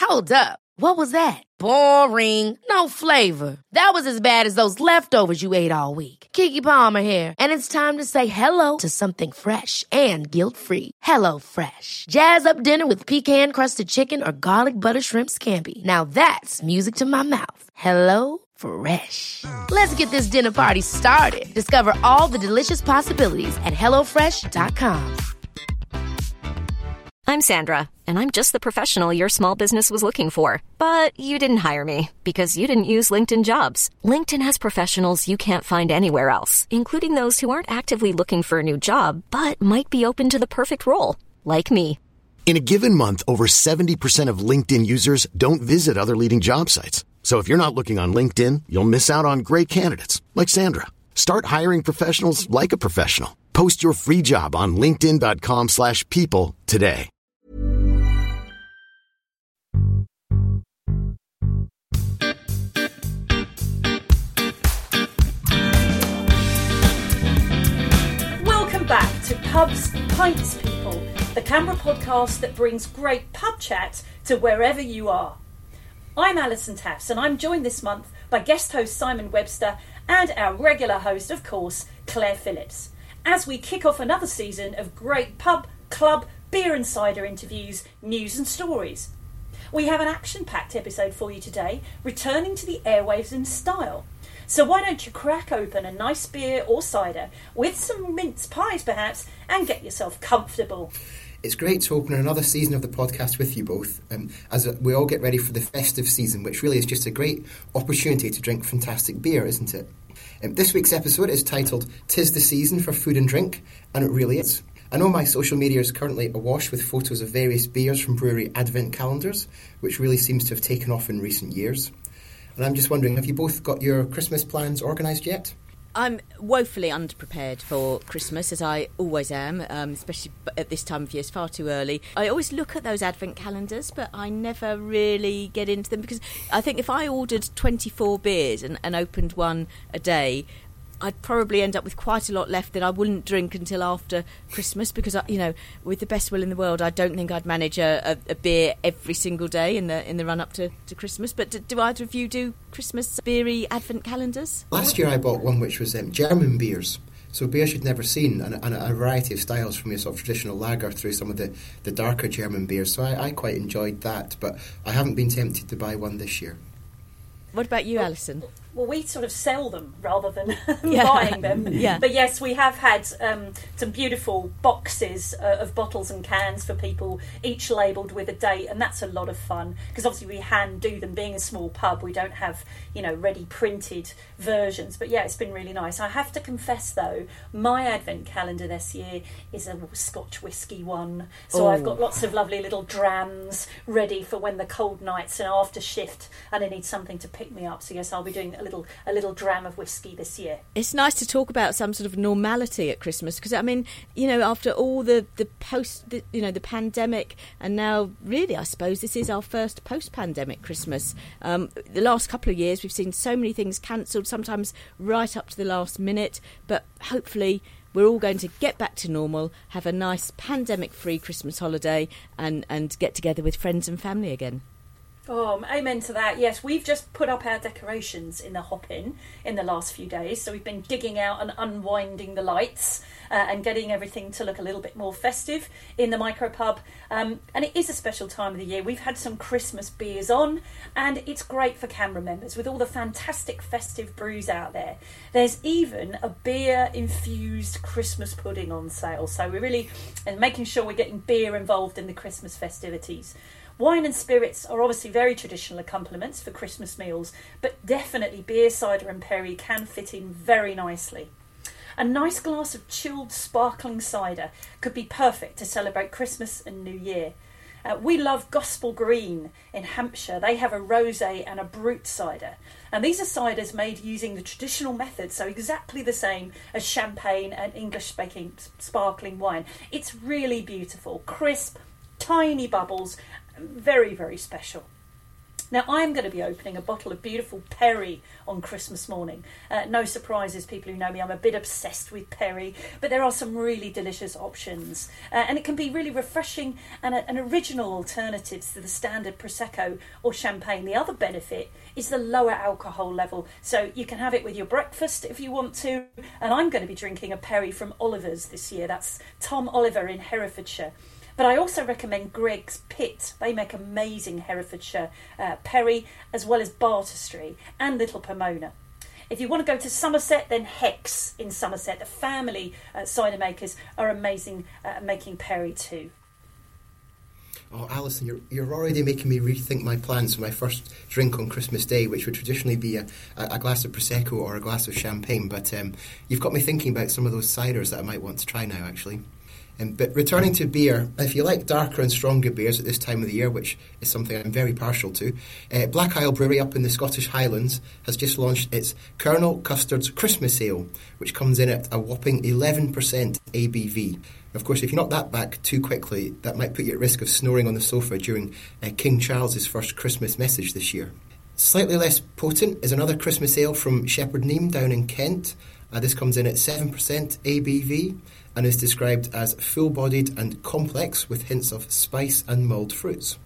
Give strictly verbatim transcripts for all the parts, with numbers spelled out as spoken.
Hold up. What was that? Boring. No flavor. That was as bad as those leftovers you ate all week. Keke Palmer here, and it's time to say hello to something fresh and guilt-free. Hello Fresh. Jazz up dinner with pecan-crusted chicken or garlic butter shrimp scampi. Now that's music to my mouth. Hello Fresh. Let's get this dinner party started. Discover all the delicious possibilities at hello fresh dot com. I'm Sandra, and I'm just the professional your small business was looking for. But you didn't hire me because you didn't use LinkedIn Jobs. LinkedIn has professionals you can't find anywhere else, including those who aren't actively looking for a new job, but might be open to the perfect role, like me. In a given month, over seventy percent of LinkedIn users don't visit other leading job sites. So if you're not looking on LinkedIn, you'll miss out on great candidates like Sandra. Start hiring professionals like a professional. Post your free job on linkedin dot com slash people today. Welcome back to Pubs, Pints, People, the Canberra podcast that brings great pub chat to wherever you are. I'm Alison Tafts, and I'm joined this month by guest host Simon Webster and our regular host, of course, Claire Phillips, as we kick off another season of great pub, club, beer and cider interviews, news and stories. We have an action-packed episode for you today, returning to the airwaves in style. So why don't you crack open a nice beer or cider, with some mince pies perhaps, and get yourself comfortable. It's great to open another season of the podcast with you both, um, as we all get ready for the festive season, which really is just a great opportunity to drink fantastic beer, isn't it? Um, this week's episode is titled "'Tis the Season for Food and Drink," and it really is. I know my social media is currently awash with photos of various beers from brewery advent calendars, which really seems to have taken off in recent years. And I'm just wondering, have you both got your Christmas plans organised yet? I'm woefully underprepared for Christmas, as I always am, um, especially at this time of year. It's far too early. I always look at those advent calendars, but I never really get into them, because I think if I ordered twenty-four beers and, and opened one a day, I'd probably end up with quite a lot left that I wouldn't drink until after Christmas, because, I, you know, with the best will in the world, I don't think I'd manage a, a, a beer every single day in the in the run-up to, to Christmas. But do, do either of you do Christmas beery advent calendars? Last year I bought one which was um, German beers. So beers you'd never seen, and, and a variety of styles, from your sort of traditional lager through some of the, the darker German beers. So I, I quite enjoyed that, but I haven't been tempted to buy one this year. What about you, Alison? Well, we sort of sell them rather than Yeah. buying them. Yeah. But yes, we have had um, some beautiful boxes uh, of bottles and cans for people, each labelled with a date, and that's a lot of fun, because obviously we hand do them. Being a small pub, we don't have, you know, ready printed versions. But yeah, it's been really nice. I have to confess though, my advent calendar this year is a Scotch whisky one. So Oh. I've got lots of lovely little drams ready for when the cold nights and after shift and I need something to pick me up. So yes, I'll be doing a little a little dram of whiskey this year. It's nice to talk about some sort of normality at Christmas, because, I mean, you know, after all the, the post, the, you know, the pandemic, and now really, I suppose, this is our first post-pandemic Christmas. Um, the last couple of years, we've seen so many things cancelled, sometimes right up to the last minute, but hopefully we're all going to get back to normal, have a nice pandemic-free Christmas holiday, and, and get together with friends and family again. Oh, amen to that. Yes, we've just put up our decorations in the hop-in in the last few days. So we've been digging out and unwinding the lights uh, and getting everything to look a little bit more festive in the micropub. Um, and it is a special time of the year. We've had some Christmas beers on, and it's great for Canberra members with all the fantastic festive brews out there. There's even a beer-infused Christmas pudding on sale. So we're really and making sure we're getting beer involved in the Christmas festivities. Wine and spirits are obviously very traditional accompaniments for Christmas meals, but definitely beer, cider and perry can fit in very nicely. A nice glass of chilled sparkling cider could be perfect to celebrate Christmas and New Year. Uh, we love Gospel Green in Hampshire. They have a rosé and a brut cider. And these are ciders made using the traditional method, so exactly the same as champagne and English-speaking sparkling wine. It's really beautiful, crisp, tiny bubbles, very, very special. Now, I'm going to be opening a bottle of beautiful Perry on Christmas morning. Uh, no surprises, people who know me, I'm a bit obsessed with Perry, but there are some really delicious options. Uh, and it can be really refreshing and a, an original alternatives to the standard Prosecco or champagne. The other benefit is the lower alcohol level, so you can have it with your breakfast if you want to. And I'm going to be drinking a Perry from Oliver's this year. That's Tom Oliver in Herefordshire. But I also recommend Greg's Pit. They make amazing Herefordshire uh, Perry, as well as Bartestree and Little Pomona. If you want to go to Somerset, then Hex in Somerset. The family uh, cider makers are amazing at making Perry too. Oh, Alison, you're, you're already making me rethink my plans for my first drink on Christmas Day, which would traditionally be a, a glass of Prosecco or a glass of champagne. But um, you've got me thinking about some of those ciders that I might want to try now, actually. Um, but returning to beer, if you like darker and stronger beers at this time of the year, which is something I'm very partial to, uh, Black Isle Brewery up in the Scottish Highlands has just launched its Colonel Custard's Christmas Ale, which comes in at a whopping eleven percent A B V. Of course, if you knock that back too quickly, that might put you at risk of snoring on the sofa during uh, King Charles's first Christmas message this year. Slightly less potent is another Christmas ale from Shepherd Neame down in Kent. Uh, this comes in at seven percent A B V and is described as full-bodied and complex with hints of spice and mulled fruits.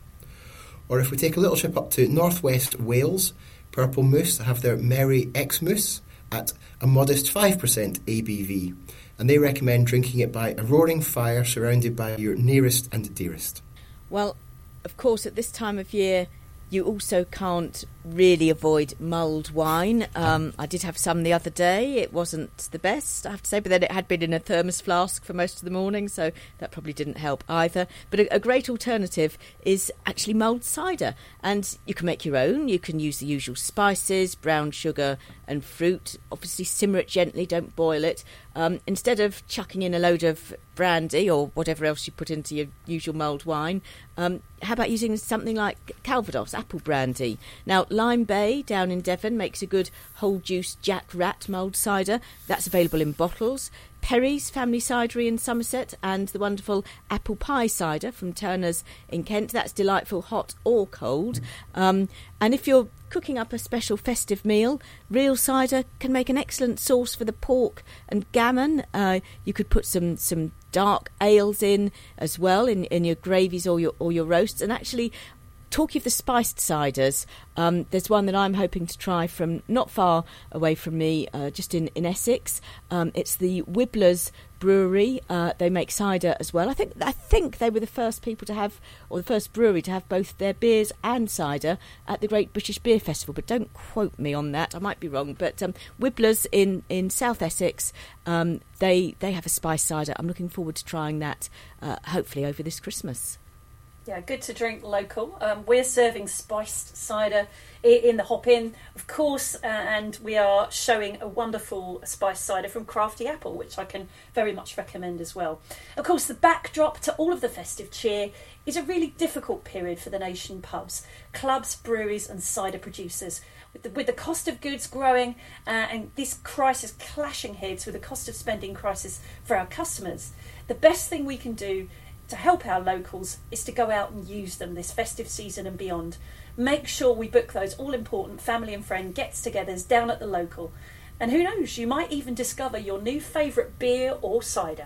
Or if we take a little trip up to northwest Wales, Purple Moose have their Merry Xmas at a modest five percent A B V, and they recommend drinking it by a roaring fire surrounded by your nearest and dearest. Well, of course, at this time of year, you also can't really avoid mulled wine. Um, I did have some the other day. It wasn't the best, I have to say, but then it had been in a thermos flask for most of the morning, so that probably didn't help either. But a, a great alternative is actually mulled cider, and you can make your own. You can use the usual spices, brown sugar and fruit. Obviously simmer it gently, don't boil it. Um, instead of chucking in a load of brandy or whatever else you put into your usual mulled wine, um, how about using something like Calvados, apple brandy? Now, Lime Bay down in Devon makes a good whole juice Jack Rat mulled cider. That's available in bottles. Perry's Family Cidery in Somerset, and the wonderful Apple Pie Cider from Turner's in Kent. That's delightful, hot or cold. Um, and if you're cooking up a special festive meal, real cider can make an excellent sauce for the pork and gammon. Uh, you could put some some dark ales in as well in, in your gravies or your or your roasts. And actually, talking of the spiced ciders, um, there's one that I'm hoping to try from not far away from me, uh, just in, in Essex. Um, it's the Wibblers Brewery. Uh, they make cider as well. I think I think they were the first people to have, or the first brewery to have both their beers and cider at the Great British Beer Festival, but don't quote me on that. I might be wrong. But um, Wibblers in, in South Essex, um, they, they have a spiced cider. I'm looking forward to trying that, uh, hopefully over this Christmas. Yeah, good to drink local. Um, we're serving spiced cider in the Hop Inn, of course, uh, and we are showing a wonderful spiced cider from Crafty Apple, which I can very much recommend as well. Of course, the backdrop to all of the festive cheer is a really difficult period for the nation pubs, clubs, breweries and cider producers. With the, with the cost of goods growing uh, and this crisis clashing heads with the cost of spending crisis for our customers, the best thing we can do to help our locals is to go out and use them this festive season and beyond. Make sure we book those all-important family and friend gets-togethers down at the local. And who knows, you might even discover your new favourite beer or cider.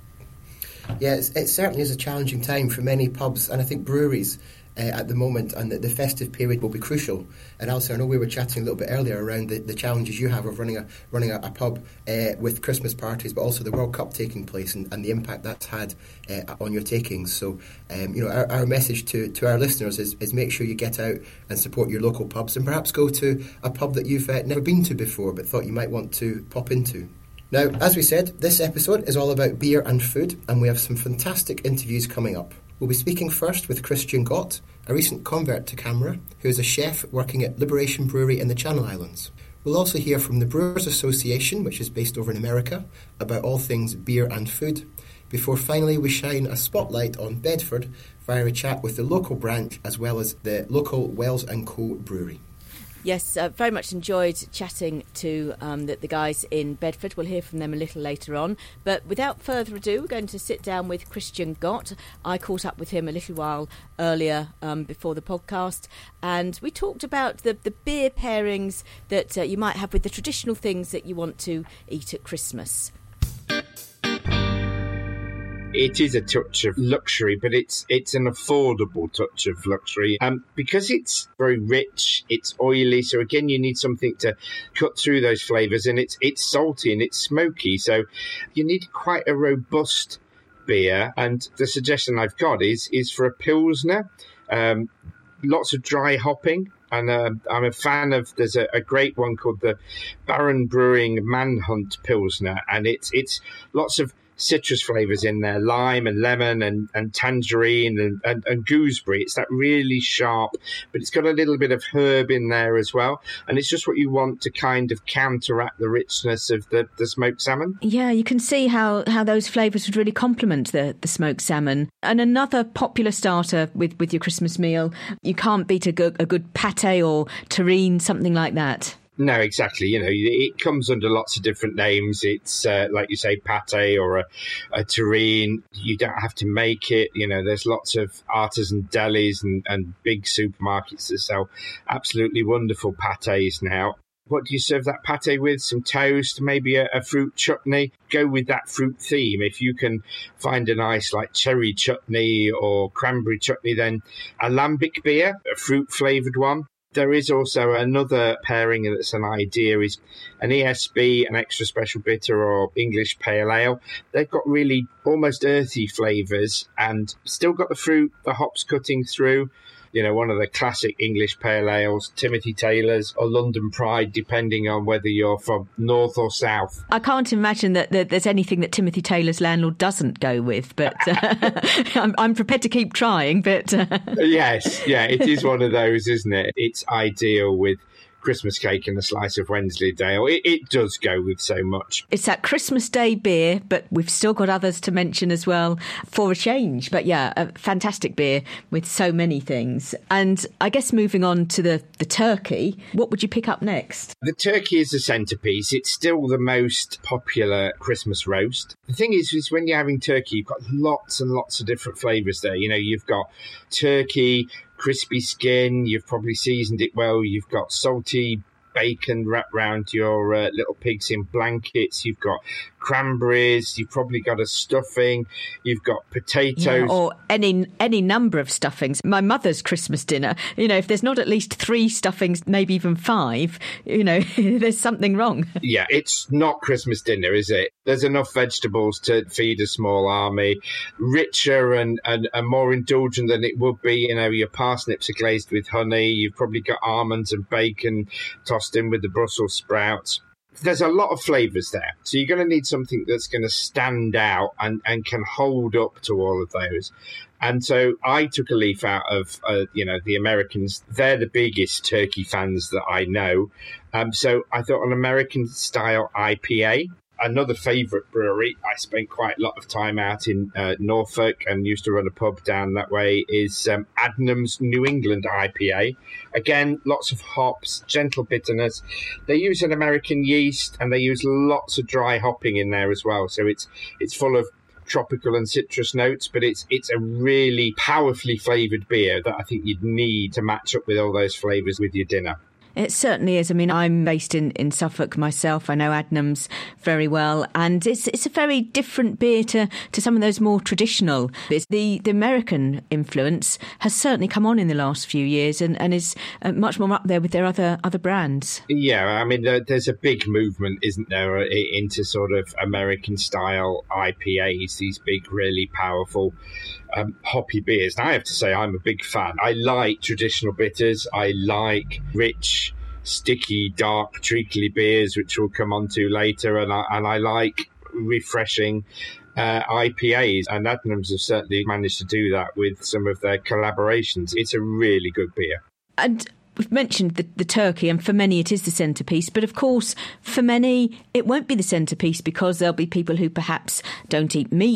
Yeah, it's, it certainly is a challenging time for many pubs and I think breweries uh, at the moment, and the, the festive period will be crucial. And also, I know we were chatting a little bit earlier around the, the challenges you have of running a running a, a pub uh, with Christmas parties, but also the World Cup taking place and, and the impact that's had uh, on your takings. So, um, you know, our, our message to, to our listeners is, is make sure you get out and support your local pubs, and perhaps go to a pub that you've uh, never been to before but thought you might want to pop into. Now, as we said, this episode is all about beer and food, and we have some fantastic interviews coming up. We'll be speaking first with Christian Gott, a recent convert to CAMRA, who is a chef working at Liberation Brewery in the Channel Islands. We'll also hear from the Brewers Association, which is based over in America, about all things beer and food, before finally we shine a spotlight on Bedford via a chat with the local branch as well as the local Wells and Co brewery. Yes, uh, very much enjoyed chatting to um, the, the guys in Bedford. We'll hear from them a little later on. But without further ado, we're going to sit down with Christian Gott. I caught up with him a little while earlier um, before the podcast, and we talked about the, the beer pairings that uh, you might have with the traditional things that you want to eat at Christmas. It is a touch of luxury, but it's it's an affordable touch of luxury. Um, because it's very rich, it's oily, so again, you need something to cut through those flavours, and it's it's salty and it's smoky, so you need quite a robust beer. And the suggestion I've got is is for a Pilsner, um, lots of dry hopping. And uh, I'm a fan of, there's a, a great one called the Baron Brewing Manhunt Pilsner, and it's it's lots of citrus flavours in there, lime and lemon and, and tangerine and, and, and gooseberry. It's that really sharp, but it's got a little bit of herb in there as well. And it's just what you want to kind of counteract the richness of the, the smoked salmon. Yeah, you can see how, how those flavours would really complement the, the smoked salmon. And another popular starter with, with your Christmas meal, you can't beat a good, a good pate or terrine, something like that. No, exactly. You know, it comes under lots of different names. It's uh, like you say, pate or a, a terrine. You don't have to make it. You know, there's lots of artisan delis and, and big supermarkets that sell absolutely wonderful pates now. What do you serve that pate with? Some toast, maybe a, a fruit chutney. Go with that fruit theme. If you can find a nice like cherry chutney or cranberry chutney, then a lambic beer, a fruit flavoured one. There is also another pairing that's an idea, is an E S B, an extra special bitter or English pale ale. They've got really almost earthy flavours and still got the fruit, the hops cutting through. You know, one of the classic English pale ales, Timothy Taylor's or London Pride, depending on whether you're from north or south. I can't imagine that, that there's anything that Timothy Taylor's landlord doesn't go with, but uh, I'm, I'm prepared to keep trying. But uh... Yes, yeah, it is one of those, isn't it? It's ideal with Christmas cake and a slice of Wensleydale. It, it does go with so much. It's that Christmas Day beer, but we've still got others to mention as well for a change. But yeah, a fantastic beer with so many things. And I guess moving on to the, the turkey, what would you pick up next? The turkey is the centrepiece. It's still the most popular Christmas roast. The thing is, is when you're having turkey, you've got lots and lots of different flavours there. You know, you've got turkey, crispy skin, you've probably seasoned it well, you've got salty bacon wrapped round your uh, little pigs in blankets, you've got cranberries, you've probably got a stuffing, you've got potatoes. Yeah, or any any number of stuffings. My mother's Christmas dinner, you know, if there's not at least three stuffings, maybe even five, you know, there's something wrong. Yeah, it's not Christmas dinner, is it? There's enough vegetables to feed a small army. Richer and, and, and more indulgent than it would be, you know, your parsnips are glazed with honey, you've probably got almonds and bacon tossed in with the Brussels sprouts. There's a lot of flavours there. So you're going to need something that's going to stand out and, and can hold up to all of those. And so I took a leaf out of, uh, you know, the Americans. They're the biggest turkey fans that I know. Um, so I thought an American-style I P A. Another favourite brewery, I spent quite a lot of time out in uh, Norfolk and used to run a pub down that way, is um, Adnams New England I P A. Again, lots of hops, gentle bitterness. They use an American yeast and they use lots of dry hopping in there as well. So it's it's full of tropical and citrus notes, but it's it's a really powerfully flavoured beer that I think you'd need to match up with all those flavours with your dinner. It certainly is. I mean, I'm based in, in Suffolk myself. I know Adnams very well. And it's it's a very different beer to, to some of those more traditional beers. The, the American influence has certainly come on in the last few years and, and is uh, much more up there with their other other brands. Yeah, I mean, there, there's a big movement, isn't there, into sort of American-style I P As, these big, really powerful Um, hoppy beers. And I have to say, I'm a big fan. I like traditional bitters. I like rich, sticky, dark, treacly beers, which we'll come on to later. And I, and I like refreshing uh, I P As. And Adnams have certainly managed to do that with some of their collaborations. It's a really good beer. And we've mentioned the, the turkey, and for many it is the centrepiece. But of course, for many, it won't be the centrepiece because there'll be people who perhaps don't eat meat.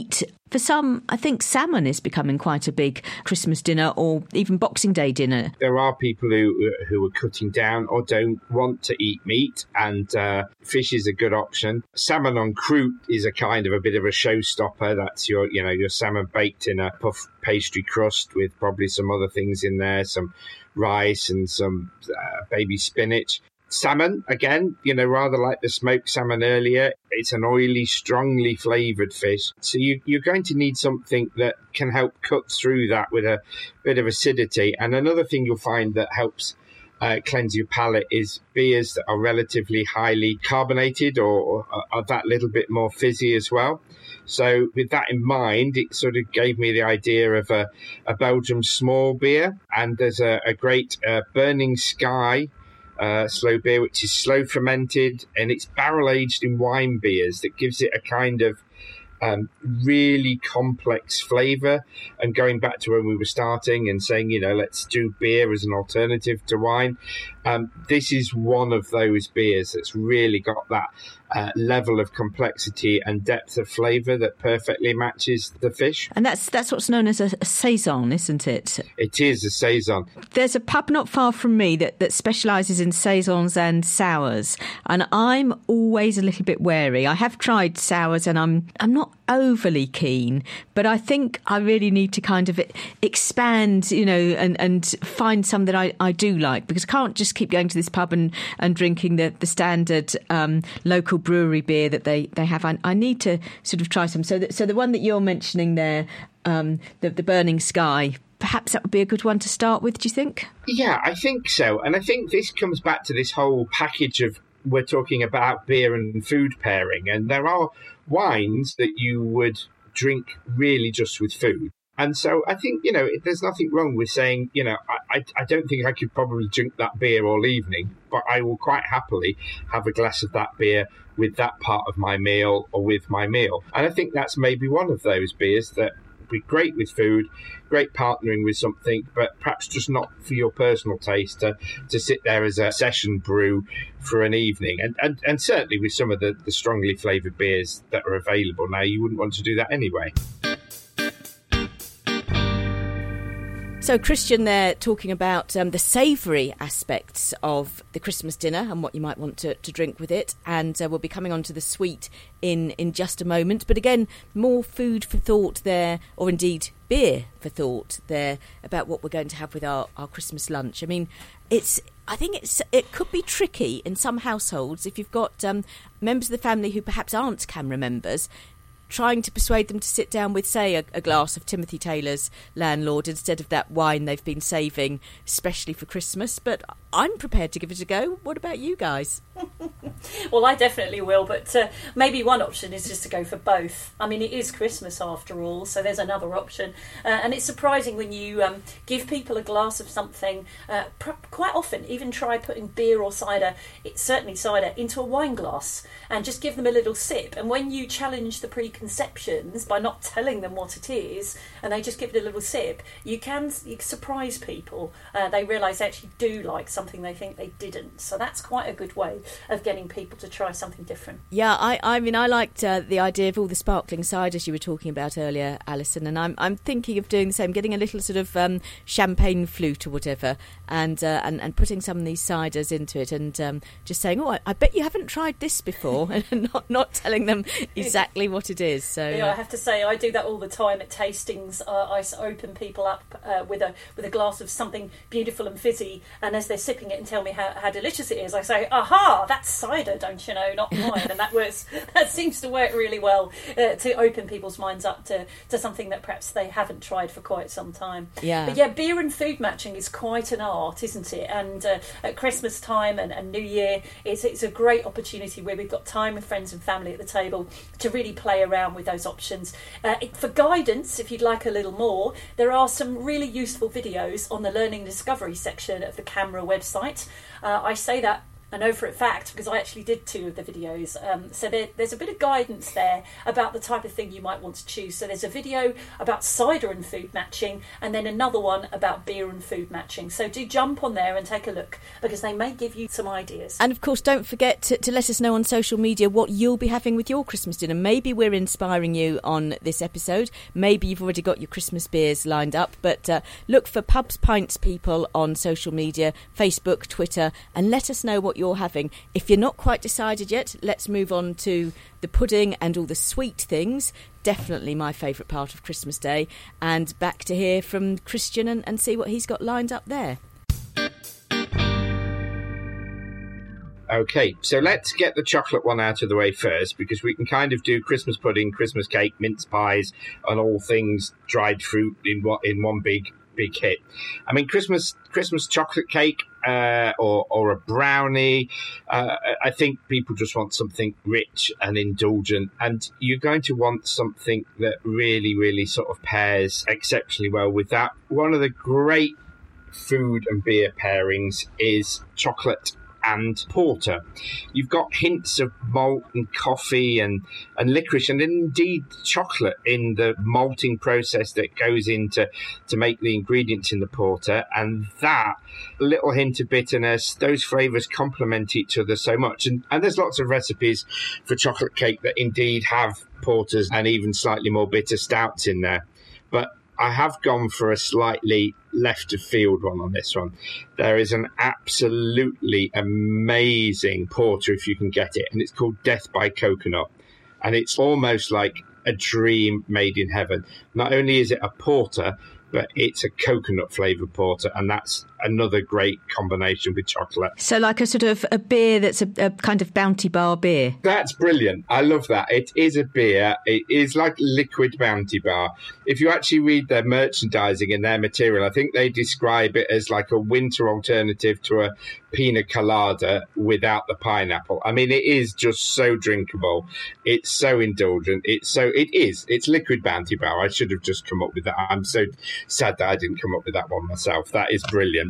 For some, I think salmon is becoming quite a big Christmas dinner or even Boxing Day dinner. There are people who who are cutting down or don't want to eat meat, and uh, fish is a good option. Salmon en croûte is a kind of a bit of a showstopper. That's your, you know, your salmon baked in a puff pastry crust with probably some other things in there, some rice and some uh, baby spinach. Salmon, again, you know, rather like the smoked salmon earlier, it's an oily, strongly flavoured fish. So you, you're going to need something that can help cut through that with a bit of acidity. And another thing you'll find that helps uh, cleanse your palate is beers that are relatively highly carbonated or, or are that little bit more fizzy as well. So with that in mind, it sort of gave me the idea of a, a Belgium small beer. And there's a, a great uh, Burning Sky Uh, slow beer, which is slow fermented, and it's barrel aged in wine beers that gives it a kind of um, really complex flavour. And going back to when we were starting and saying, you know, let's do beer as an alternative to wine, um, this is one of those beers that's really got that uh, level of complexity and depth of flavour that perfectly matches the fish. And that's that's what's known as a, a saison, isn't it? It is a saison. There's a pub not far from me that, that specialises in saisons and sours, and I'm always a little bit wary. I have tried sours and I'm I'm not overly keen, but I think I really need to kind of expand, you know, and, and find some that I, I do like, because I can't just keep going to this pub and, and drinking the, the standard um, local brewery beer that they, they have. I, I need to sort of try some. So, that, so the one that you're mentioning there, um, the, the Burning Sky, perhaps that would be a good one to start with, do you think? Yeah, I think so. And I think this comes back to this whole package of, we're talking about beer and food pairing, and there are wines that you would drink really just with food. And so I think, you know, there's nothing wrong with saying, you know, I, I don't think I could probably drink that beer all evening, but I will quite happily have a glass of that beer with that part of my meal or with my meal. And I think that's maybe one of those beers that would be great with food, great partnering with something, but perhaps just not for your personal taste to, to sit there as a session brew for an evening. And, and, and certainly with some of the, the strongly flavoured beers that are available now, you wouldn't want to do that anyway. So Christian there talking about um, the savoury aspects of the Christmas dinner and what you might want to, to drink with it. And uh, we'll be coming on to the sweet in, in just a moment. But again, more food for thought there, or indeed beer for thought there, about what we're going to have with our, our Christmas lunch. I mean, it's I think it's it could be tricky in some households if you've got um, members of the family who perhaps aren't CAMRA members, trying to persuade them to sit down with, say, a, a glass of Timothy Taylor's Landlord instead of that wine they've been saving especially for Christmas. But I'm prepared to give it a go. What about you guys? Well, I definitely will, but uh, maybe one option is just to go for both. I mean, it is Christmas after all, so there's another option. Uh, and it's surprising when you um, give people a glass of something, uh, pr- quite often even try putting beer or cider, it's certainly cider, into a wine glass and just give them a little sip. And when you challenge the preconceptions by not telling them what it is, and they just give it a little sip, you can you surprise people. Uh, they realise they actually do like something they think they didn't. So that's quite a good way of getting people to try something different. Yeah, I, I mean, I liked uh, the idea of all the sparkling ciders you were talking about earlier, Alison, and I'm I'm thinking of doing the same, getting a little sort of um, champagne flute or whatever, and, uh, and and putting some of these ciders into it, and um, just saying, oh, I, I bet you haven't tried this before, and not not telling them exactly what it is. So yeah, I have to say, I do that all the time at tastings. Uh, I open people up uh, with a with a glass of something beautiful and fizzy, and as they're sipping it and tell me how, how delicious it is, I say, aha, that's cider, don't you know, not wine. And that works. That seems to work really well uh, to open people's minds up to, to something that perhaps they haven't tried for quite some time. Yeah. But yeah, beer and food matching is quite an art, isn't it? And uh, at Christmas time and, and New Year, it's, it's a great opportunity where we've got time with friends and family at the table to really play around with those options. Uh, it, for guidance, if you'd like a little more, there are some really useful videos on the Learning and Discovery section of the CAMRA website. Uh, I say that I know for a fact because I actually did two of the videos. Um, so there, there's a bit of guidance there about the type of thing you might want to choose. So there's a video about cider and food matching, and then another one about beer and food matching. So do jump on there and take a look, because they may give you some ideas. And of course, don't forget to, to let us know on social media what you'll be having with your Christmas dinner. Maybe we're inspiring you on this episode. Maybe you've already got your Christmas beers lined up. But uh, look for Pubs Pints people on social media, Facebook, Twitter, and let us know what you're having. If you're not quite decided yet, let's move on to the pudding and all the sweet things. Definitely my favourite part of Christmas Day. And back to hear from Christian and, and see what he's got lined up there. Okay, so let's get the chocolate one out of the way first, because we can kind of do Christmas pudding, Christmas cake, mince pies, and all things dried fruit in what in one big big hit. I mean, Christmas Christmas chocolate cake uh, or or a brownie. Uh, I think people just want something rich and indulgent, and you're going to want something that really, really sort of pairs exceptionally well with that. One of the great food and beer pairings is chocolate and porter. You've got hints of malt and coffee and, and licorice, and indeed chocolate in the malting process that goes into to make the ingredients in the porter, and that little hint of bitterness, those flavours complement each other so much. And, and there's lots of recipes for chocolate cake that indeed have porters and even slightly more bitter stouts in there. But I have gone for a slightly left of field one on this one. There is an absolutely amazing porter, if you can get it, and it's called Death by Coconut. And it's almost like a dream made in heaven. Not only is it a porter, but it's a coconut flavoured porter, and that's another great combination with chocolate. So like a sort of a beer that's a, a kind of Bounty Bar beer. That's brilliant. I love that. It is a beer. It is like liquid Bounty Bar. If you actually read their merchandising and their material, I think they describe it as like a winter alternative to a pina colada without the pineapple. I mean, it is just so drinkable. It's so indulgent. It's so, it is. It's liquid Bounty Bar. I should have just come up with that. I'm so sad that I didn't come up with that one myself. That is brilliant.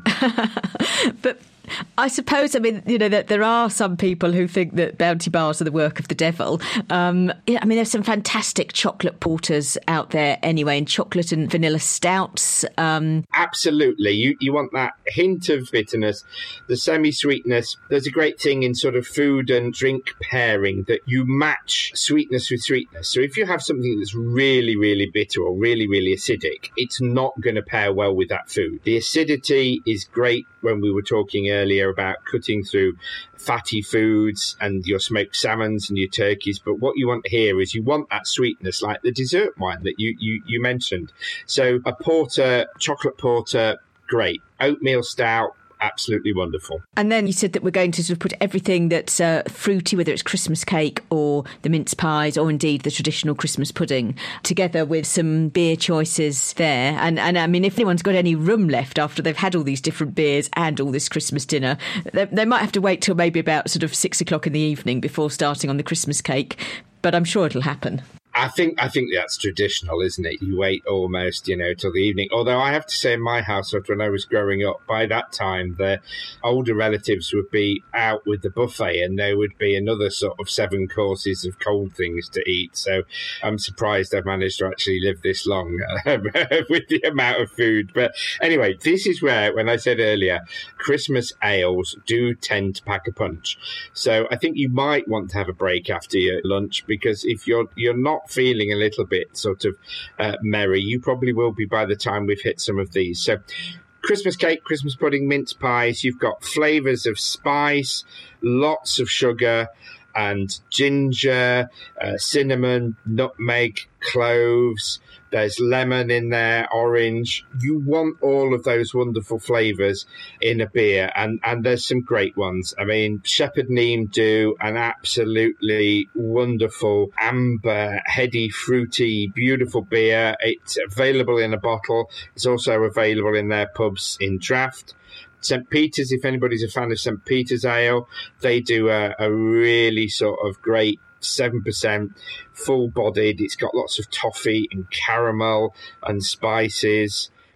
But I suppose, I mean, you know, that there are some people who think that Bounty Bars are the work of the devil. Um, yeah, I mean, there's some fantastic chocolate porters out there anyway, and chocolate and vanilla stouts. Um, Absolutely. You you want that hint of bitterness, the semi-sweetness. There's a great thing in sort of food and drink pairing that you match sweetness with sweetness. So if you have something that's really, really bitter or really, really acidic, it's not going to pair well with that food. The acidity is great when we were talking earlier about cutting through fatty foods and your smoked salmons and your turkeys, but what you want here is you want that sweetness, like the dessert wine that you you, you mentioned. So a porter, chocolate porter, great. Oatmeal stout, absolutely wonderful. And then you said that we're going to sort of put everything that's uh, fruity, whether it's Christmas cake or the mince pies or indeed the traditional Christmas pudding, together with some beer choices there. And, and I mean, if anyone's got any room left after they've had all these different beers and all this Christmas dinner, they, they might have to wait till maybe about sort of six o'clock in the evening before starting on the Christmas cake. But I'm sure it'll happen. I think I think that's traditional, isn't it? You wait almost, you know, till the evening. Although I have to say in my household, when I was growing up, by that time, the older relatives would be out with the buffet and there would be another sort of seven courses of cold things to eat. So I'm surprised I've managed to actually live this long with the amount of food. But anyway, this is where, when I said earlier, Christmas ales do tend to pack a punch. So I think you might want to have a break after your lunch, because if you're you're not feeling a little bit sort of uh, merry, you probably will be by the time we've hit some of these. So Christmas cake, Christmas pudding, mince pies, you've got flavours of spice, lots of sugar and ginger, uh, cinnamon, nutmeg, cloves. There's lemon in there, orange. You want all of those wonderful flavours in a beer, and, and there's some great ones. I mean, Shepherd Neame do an absolutely wonderful amber, heady, fruity, beautiful beer. It's available in a bottle. It's also available in their pubs in draft. Saint Peter's, if anybody's a fan of Saint Peter's Ale, they do a, a really sort of great seven percent, full-bodied. It's got lots of toffee and caramel and spices.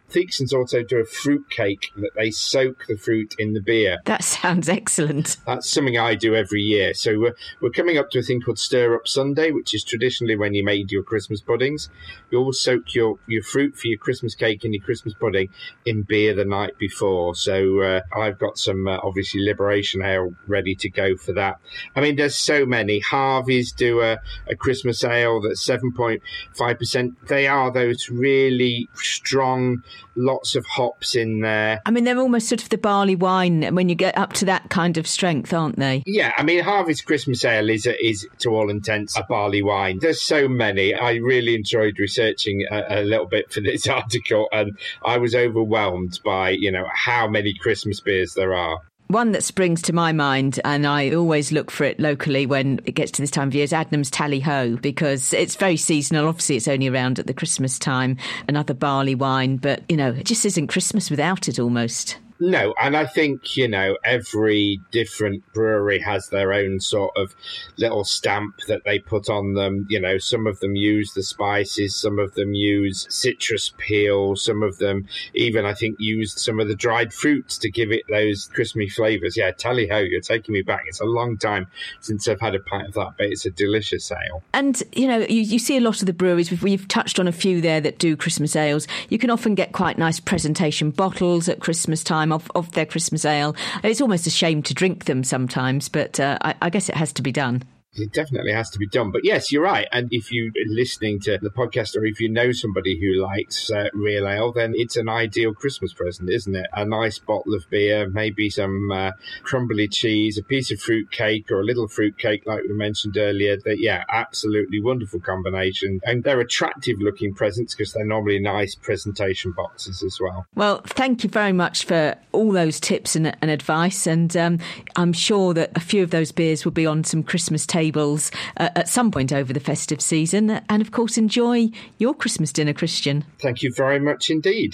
Theaksons also do a fruit cake that they soak the fruit in the beer. That sounds excellent. That's something I do every year. So we're, we're coming up to a thing called Stir Up Sunday, which is traditionally when you made your Christmas puddings. You always soak your, your fruit for your Christmas cake and your Christmas pudding in beer the night before. So uh, I've got some, uh, obviously, Liberation Ale ready to go for that. I mean, there's so many. Harvey's do a, a Christmas ale that's seven point five percent. They are those really strong, lots of hops in there. I mean, they're almost sort of the barley wine when you get up to that kind of strength, aren't they? Yeah, I mean, Harvey's Christmas Ale is, a, is to all intents, a barley wine. There's so many. I really enjoyed researching a, a little bit for this article, and I was overwhelmed by, you know, how many Christmas beers there are. One that springs to my mind, and I always look for it locally when it gets to this time of year, is Adnams Tally Ho, because it's very seasonal. Obviously, it's only around at the Christmas time. Another barley wine, but, you know, it just isn't Christmas without it almost. No, and I think, you know, every different brewery has their own sort of little stamp that they put on them. You know, some of them use the spices, some of them use citrus peel, some of them even, I think, used some of the dried fruits to give it those Christmassy flavours. Yeah, Tally Ho, you're taking me back. It's a long time since I've had a pint of that, but it's a delicious ale. And, you know, you, you see a lot of the breweries, we've, we've touched on a few there that do Christmas ales. You can often get quite nice presentation bottles at Christmas time Of, of their Christmas ale. It's almost a shame to drink them sometimes, but uh, I, I guess it has to be done. It definitely has to be done. But yes, you're right. And if you're listening to the podcast, or if you know somebody who likes uh, real ale, then it's an ideal Christmas present, isn't it? A nice bottle of beer, maybe some uh, crumbly cheese, a piece of fruit cake, or a little fruit cake like we mentioned earlier. That, yeah, absolutely wonderful combination. And they're attractive looking presents because they're normally nice presentation boxes as well. Well, thank you very much for all those tips and, and advice. And um, I'm sure that a few of those beers will be on some Christmas tables tables uh, at some point over the festive season. And of course, enjoy your Christmas dinner, Christian. Thank you very much indeed.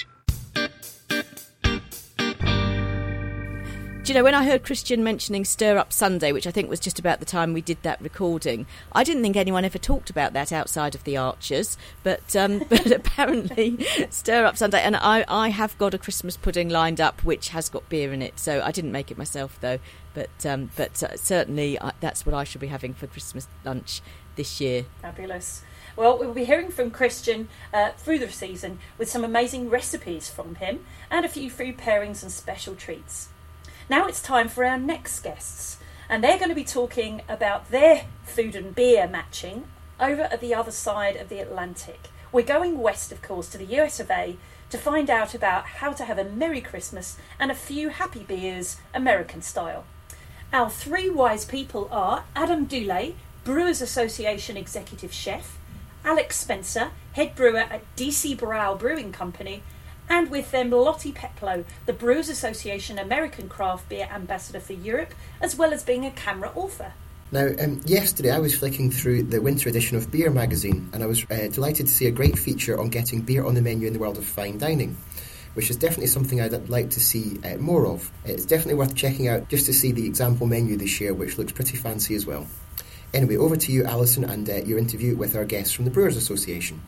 Do you know, when I heard Christian mentioning Stir Up Sunday, which I think was just about the time we did that recording, I didn't think anyone ever talked about that outside of the Archers, but um, but apparently Stir Up Sunday, and I, I have got a Christmas pudding lined up which has got beer in it, so I didn't make it myself though, but um, but uh, certainly I, that's what I should be having for Christmas lunch this year. Fabulous. Well, we'll be hearing from Christian uh, through the season with some amazing recipes from him and a few food pairings and special treats. Now it's time for our next guests, and they're going to be talking about their food and beer matching over at the other side of the Atlantic. We're going west, of course, to the U S of A to find out about how to have a Merry Christmas and a few happy beers American style. Our three wise people are Adam Dooley, Brewers Association Executive Chef, Alex Spencer, Head Brewer at D C Brau Brewing Company, and with them Lottie Peplow, the Brewers Association American Craft Beer Ambassador for Europe, as well as being a camera author. Now, um, yesterday I was flicking through the winter edition of Beer magazine, and I was uh, delighted to see a great feature on getting beer on the menu in the world of fine dining, which is definitely something I'd like to see uh, more of. It's definitely worth checking out just to see the example menu this year, which looks pretty fancy as well. Anyway, over to you, Alison, and uh, your interview with our guests from the Brewers Association.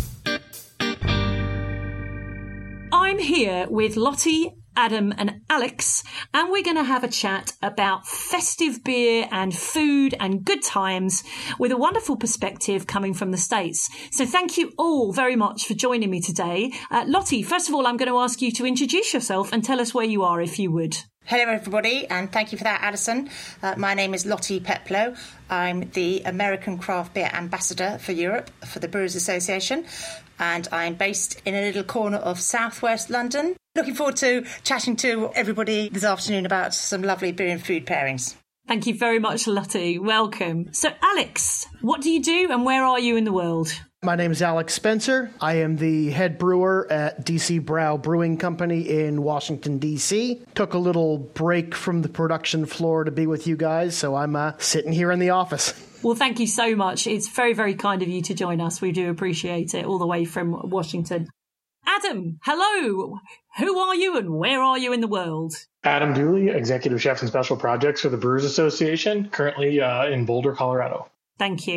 I'm here with Lottie, Adam and Alex, and we're going to have a chat about festive beer and food and good times with a wonderful perspective coming from the States. So thank you all very much for joining me today. Uh, Lottie, first of all, I'm going to ask you to introduce yourself and tell us where you are, if you would. Hello everybody, and thank you for that, Alison. Uh, my name is Lottie Peplow. I'm the American Craft Beer Ambassador for Europe for the Brewers Association, and I'm based in a little corner of southwest London. Looking forward to chatting to everybody this afternoon about some lovely beer and food pairings. Thank you very much, Lottie. Welcome. So, Alex, what do you do and where are you in the world? My name is Alex Spencer. I am the head brewer at D C Brau Brewing Company in Washington, D C Took a little break from the production floor to be with you guys, so I'm uh, sitting here in the office. Well, thank you so much. It's very, very kind of you to join us. We do appreciate it, all the way from Washington. Adam, hello. Who are you and where are you in the world? Adam Dooley, Executive Chef and Special Projects for the Brewers Association, currently uh, in Boulder, Colorado. Thank you.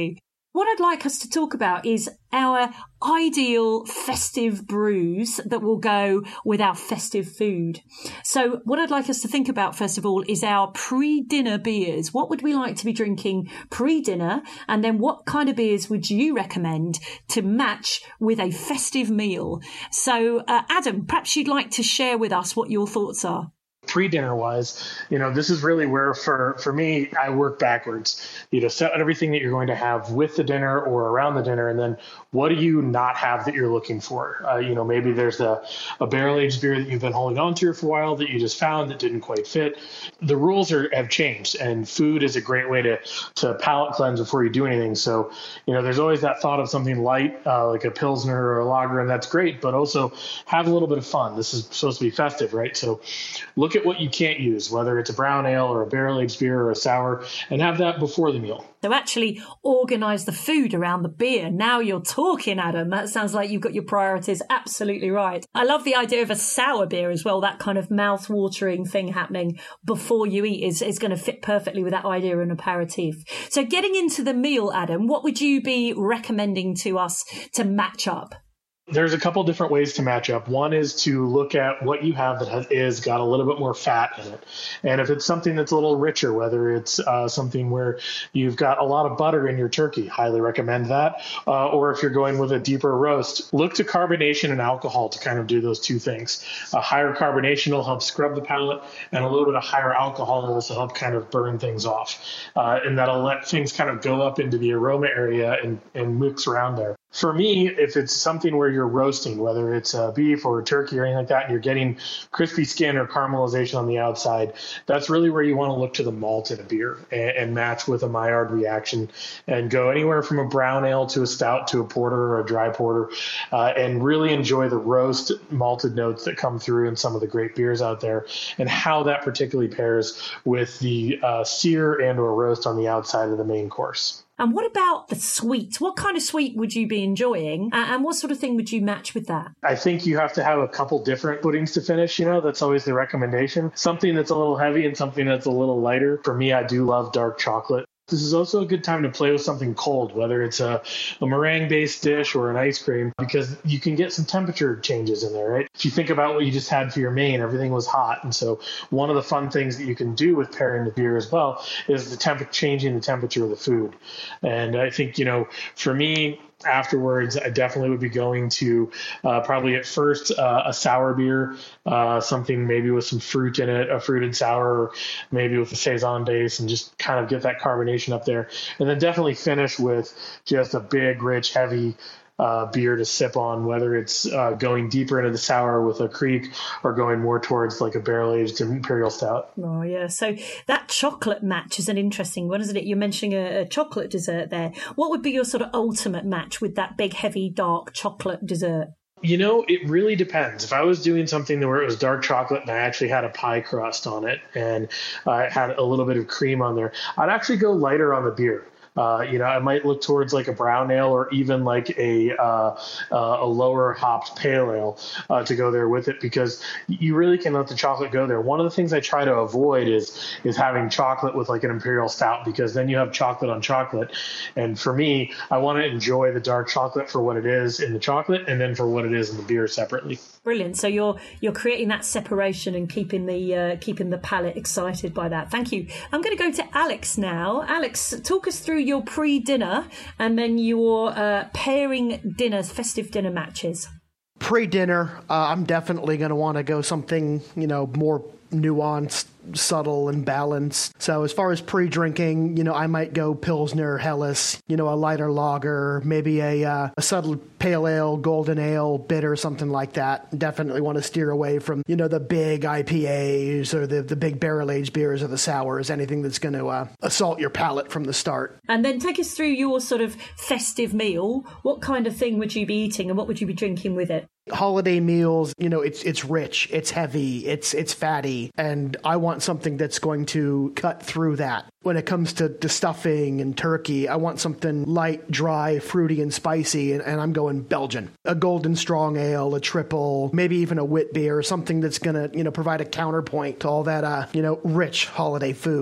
What I'd like us to talk about is our ideal festive brews that will go with our festive food. So what I'd like us to think about, first of all, is our pre-dinner beers. What would we like to be drinking pre-dinner? And then what kind of beers would you recommend to match with a festive meal? So, uh, Adam, perhaps you'd like to share with us what your thoughts are. Pre-dinner wise, you know, this is really where for, for me, I work backwards. You know, set everything that you're going to have with the dinner or around the dinner, and then what do you not have that you're looking for? Uh, you know, maybe there's a, a barrel-aged beer that you've been holding on to for a while that you just found that didn't quite fit. The rules are have changed, and food is a great way to, to palate cleanse before you do anything. So, you know, there's always that thought of something light, uh, like a Pilsner or a lager, and that's great, but also have a little bit of fun. This is supposed to be festive, right? So look at what you can't use, whether it's a brown ale or a barrel-aged beer or a sour, and have that before the meal. So actually organise the food around the beer. Now you're talking, Adam. That sounds like you've got your priorities absolutely right. I love the idea of a sour beer as well. That kind of mouth-watering thing happening before you eat is, is going to fit perfectly with that idea of an aperitif. So getting into the meal, Adam, what would you be recommending to us to match up? There's a couple different ways to match up. One is to look at what you have that has is got a little bit more fat in it. And if it's something that's a little richer, whether it's uh, something where you've got a lot of butter in your turkey, highly recommend that. Uh, or if you're going with a deeper roast, look to carbonation and alcohol to kind of do those two things. A higher carbonation will help scrub the palate, and a little bit of higher alcohol will also help kind of burn things off. Uh, and that'll let things kind of go up into the aroma area and, and mix around there. For me, if it's something where you're roasting, whether it's uh, beef or turkey or anything like that, and you're getting crispy skin or caramelization on the outside, that's really where you want to look to the malt in a beer and, and match with a Maillard reaction and go anywhere from a brown ale to a stout to a porter or a dry porter, uh, and really enjoy the roast malted notes that come through in some of the great beers out there and how that particularly pairs with the uh, sear and or roast on the outside of the main course. And what about the sweet? What kind of sweet would you be enjoying? And what sort of thing would you match with that? I think you have to have a couple different puddings to finish. You know, that's always the recommendation. Something that's a little heavy and something that's a little lighter. For me, I do love dark chocolate. This is also a good time to play with something cold, whether it's a, a meringue-based dish or an ice cream, because you can get some temperature changes in there, right? If you think about what you just had for your main, everything was hot. And so one of the fun things that you can do with pairing the beer as well is the temp- changing the temperature of the food. And I think, you know, for me, afterwards, I definitely would be going to uh, probably at first uh, a sour beer, uh, something maybe with some fruit in it, a fruited sour, or maybe with a Saison base, and just kind of get that carbonation up there. And then definitely finish with just a big, rich, heavy Uh, beer to sip on, whether it's uh, going deeper into the sour with a Kriek or going more towards like a barrel-aged imperial stout. Oh, yeah. So that chocolate match is an interesting one, isn't it? You're mentioning a, a chocolate dessert there. What would be your sort of ultimate match with that big, heavy, dark chocolate dessert? You know, it really depends. If I was doing something where it was dark chocolate and I actually had a pie crust on it and I uh, had a little bit of cream on there, I'd actually go lighter on the beer. Uh, you know, I might look towards like a brown ale or even like a uh, uh, a lower hopped pale ale uh, to go there with it, because you really can let the chocolate go there. One of the things I try to avoid is is having chocolate with like an imperial stout, because then you have chocolate on chocolate. And for me, I want to enjoy the dark chocolate for what it is in the chocolate and then for what it is in the beer separately. Brilliant. So you're you're creating that separation and keeping the uh, keeping the palate excited by that. Thank you. I'm going to go to Alex now. Alex, talk us through your pre-dinner and then your uh, pairing dinners, festive dinner matches. Pre-dinner, uh, I'm definitely going to want to go something, you know, more nuanced, subtle, and balanced. So as far as pre-drinking, you know, I might go Pilsner, Helles, you know, a lighter lager, maybe a, uh, a subtle pale ale, golden ale, bitter, something like that. Definitely want to steer away from, you know, the big I P As or the, the big barrel-aged beers or the sours, anything that's going to uh, assault your palate from the start. And then take us through your sort of festive meal. What kind of thing would you be eating and what would you be drinking with it? Holiday meals, you know, it's it's rich, it's heavy, it's it's fatty, and I want something that's going to cut through that. When it comes to, to stuffing and turkey, I want something light, dry, fruity, and spicy, and, and I'm going Belgian. A golden strong ale, a triple, maybe even a wit beer, something that's going to, you know, provide a counterpoint to all that, uh, you know, rich holiday food.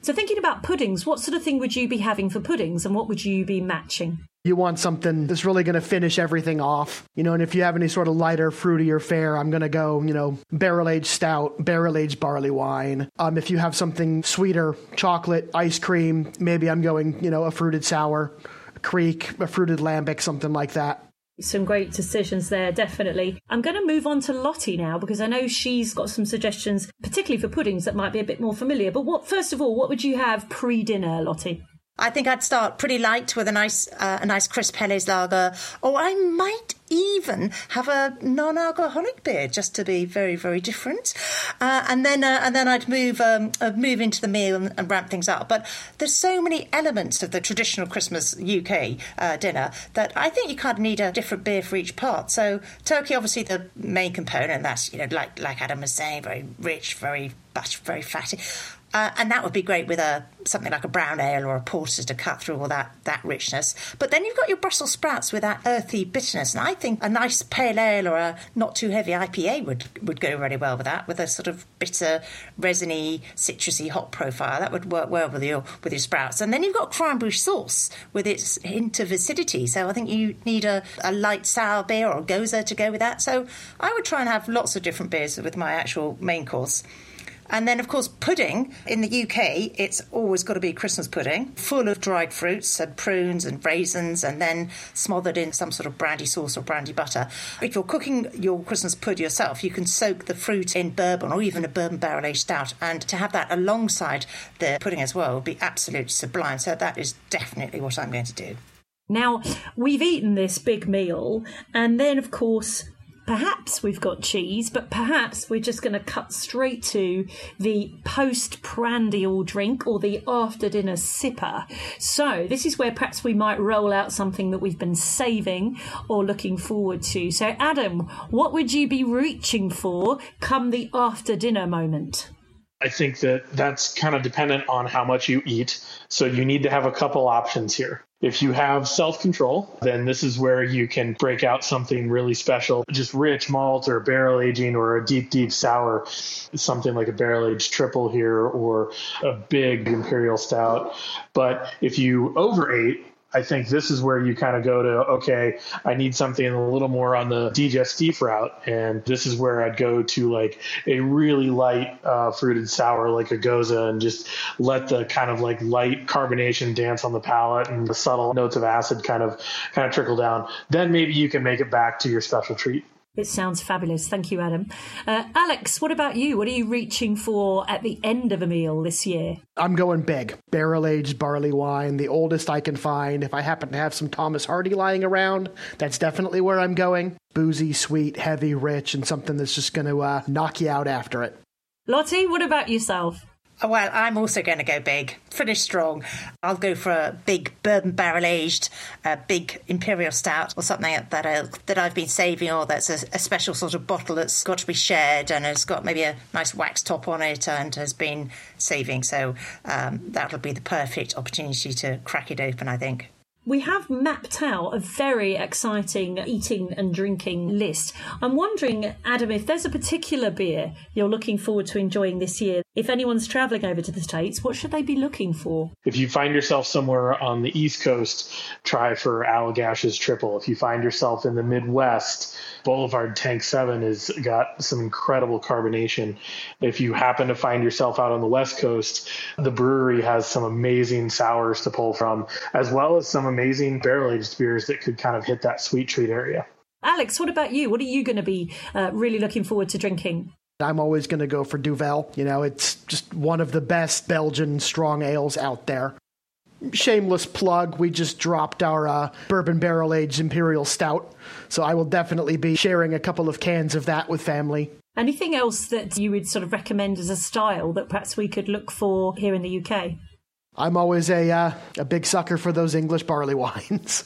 So thinking about puddings, what sort of thing would you be having for puddings and what would you be matching? You want something that's really going to finish everything off. You know, and if you have any sort of lighter, fruitier fare, I'm going to go, you know, barrel-aged stout, barrel-aged barley wine. Um, if you have something sweeter, chocolate, ice cream, maybe I'm going, you know, a fruited sour, a creek, a fruited lambic, something like that. Some great decisions there, definitely. I'm going to move on to Lottie now because I know she's got some suggestions, particularly for puddings that might be a bit more familiar. But what, first of all, what would you have pre-dinner, Lottie? I think I'd start pretty light with a nice uh, a nice crisp Helles lager, or I might even have a non-alcoholic beer just to be very, very different. Uh, and then uh, and then I'd move um, uh, move into the meal and, and ramp things up. But there's so many elements of the traditional Christmas U K uh, dinner that I think you kind of need a different beer for each part. So turkey, obviously the main component. That's, you know, like like Adam was saying, very rich, very much, very fatty. Uh, and that would be great with a something like a brown ale or a porter to cut through all that, that richness. But then you've got your Brussels sprouts with that earthy bitterness. And I think a nice pale ale or a not too heavy I P A would, would go really well with that, with a sort of bitter, resiny, citrusy hop profile. That would work well with your with your sprouts. And then you've got cranberry sauce with its hint of acidity. So I think you need a, a light sour beer or a goza to go with that. So I would try and have lots of different beers with my actual main course. And then, of course, pudding. In the U K, it's always got to be Christmas pudding, full of dried fruits and prunes and raisins, and then smothered in some sort of brandy sauce or brandy butter. If you're cooking your Christmas pud yourself, you can soak the fruit in bourbon or even a bourbon barrel-aged stout, and to have that alongside the pudding as well would be absolutely sublime. So that is definitely what I'm going to do. Now, we've eaten this big meal, and then, of course, perhaps we've got cheese, but perhaps we're just going to cut straight to the post-prandial drink or the after-dinner sipper. So this is where perhaps we might roll out something that we've been saving or looking forward to. So, Adam, what would you be reaching for come the after-dinner moment? I think that that's kind of dependent on how much you eat. So you need to have a couple options here. If you have self-control, then this is where you can break out something really special. Just rich malt or barrel aging or a deep, deep sour, something like a barrel-aged triple here or a big imperial stout. But if you overate, I think this is where you kind of go to, okay, I need something a little more on the digestif route. And this is where I'd go to like a really light uh, fruited sour like a goza and just let the kind of like light carbonation dance on the palate and the subtle notes of acid kind of kind of trickle down. Then maybe you can make it back to your special treat. It sounds fabulous. Thank you, Adam. Uh, Alex, what about you? What are you reaching for at the end of a meal this year? I'm going big. Barrel-aged barley wine, the oldest I can find. If I happen to have some Thomas Hardy lying around, that's definitely where I'm going. Boozy, sweet, heavy, rich, and something that's just going to uh, knock you out after it. Lottie, what about yourself? Well, I'm also going to go big, finish strong. I'll go for a big bourbon barrel-aged, uh, big imperial stout or something that I, that I've been saving, or that's a, a special sort of bottle that's got to be shared and has got maybe a nice wax top on it and has been saving. So um, that'll be the perfect opportunity to crack it open, I think. We have mapped out a very exciting eating and drinking list. I'm wondering, Adam, if there's a particular beer you're looking forward to enjoying this year. If anyone's travelling over to the States, what should they be looking for? If you find yourself somewhere on the East Coast, try for Allagash's Triple. If you find yourself in the Midwest, Boulevard Tank seven has got some incredible carbonation. If you happen to find yourself out on the West Coast, the brewery has some amazing sours to pull from, as well as some amazing barrel-aged beers that could kind of hit that sweet treat area. Alex, what about you? What are you going to be uh, really looking forward to drinking? I'm always going to go for Duvel. You know, it's just one of the best Belgian strong ales out there. Shameless plug, we just dropped our uh, bourbon barrel-aged imperial stout, so I will definitely be sharing a couple of cans of that with family. Anything else that you would sort of recommend as a style that perhaps we could look for here in the U K? I'm always a uh, a big sucker for those English barley wines.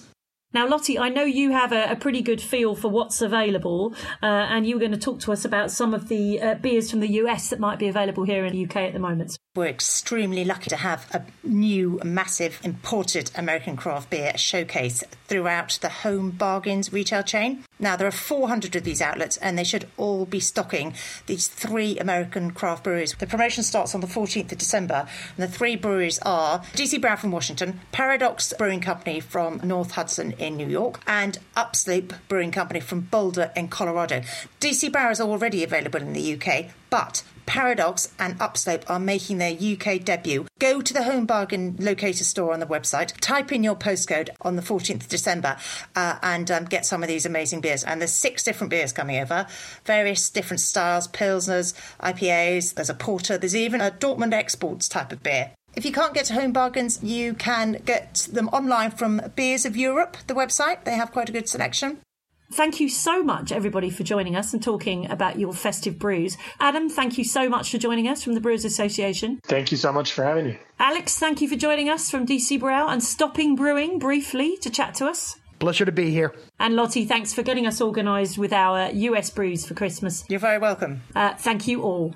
Now, Lottie, I know you have a, a pretty good feel for what's available, uh, and you were going to talk to us about some of the uh, beers from the U S that might be available here in the U K at the moment. We're extremely lucky to have a new, massive, imported American craft beer showcase throughout the Home Bargains retail chain. Now, there are four hundred of these outlets, and they should all be stocking these three American craft breweries. The promotion starts on the fourteenth of December, and the three breweries are D C Brau from Washington, Paradox Brewing Company from North Hudson in New York, and Upslope Brewing Company from Boulder in Colorado. D C Brau is already available in the U K, but Paradox and Upslope are making their U K debut. Go to the Home Bargain Locator store on the website, type in your postcode on the fourteenth of December uh, and um, get some of these amazing beers. And there's six different beers coming over, various different styles, Pilsners, I P As, there's a porter, there's even a Dortmund Exports type of beer. If you can't get to Home Bargains, you can get them online from Beers of Europe, the website. They have quite a good selection. Thank you so much, everybody, for joining us and talking about your festive brews. Adam, thank you so much for joining us from the Brewers Association. Thank you so much for having me. Alex, thank you for joining us from D C Brau and stopping brewing briefly to chat to us. Pleasure to be here. And Lottie, thanks for getting us organised with our U S brews for Christmas. You're very welcome. Uh, thank you all.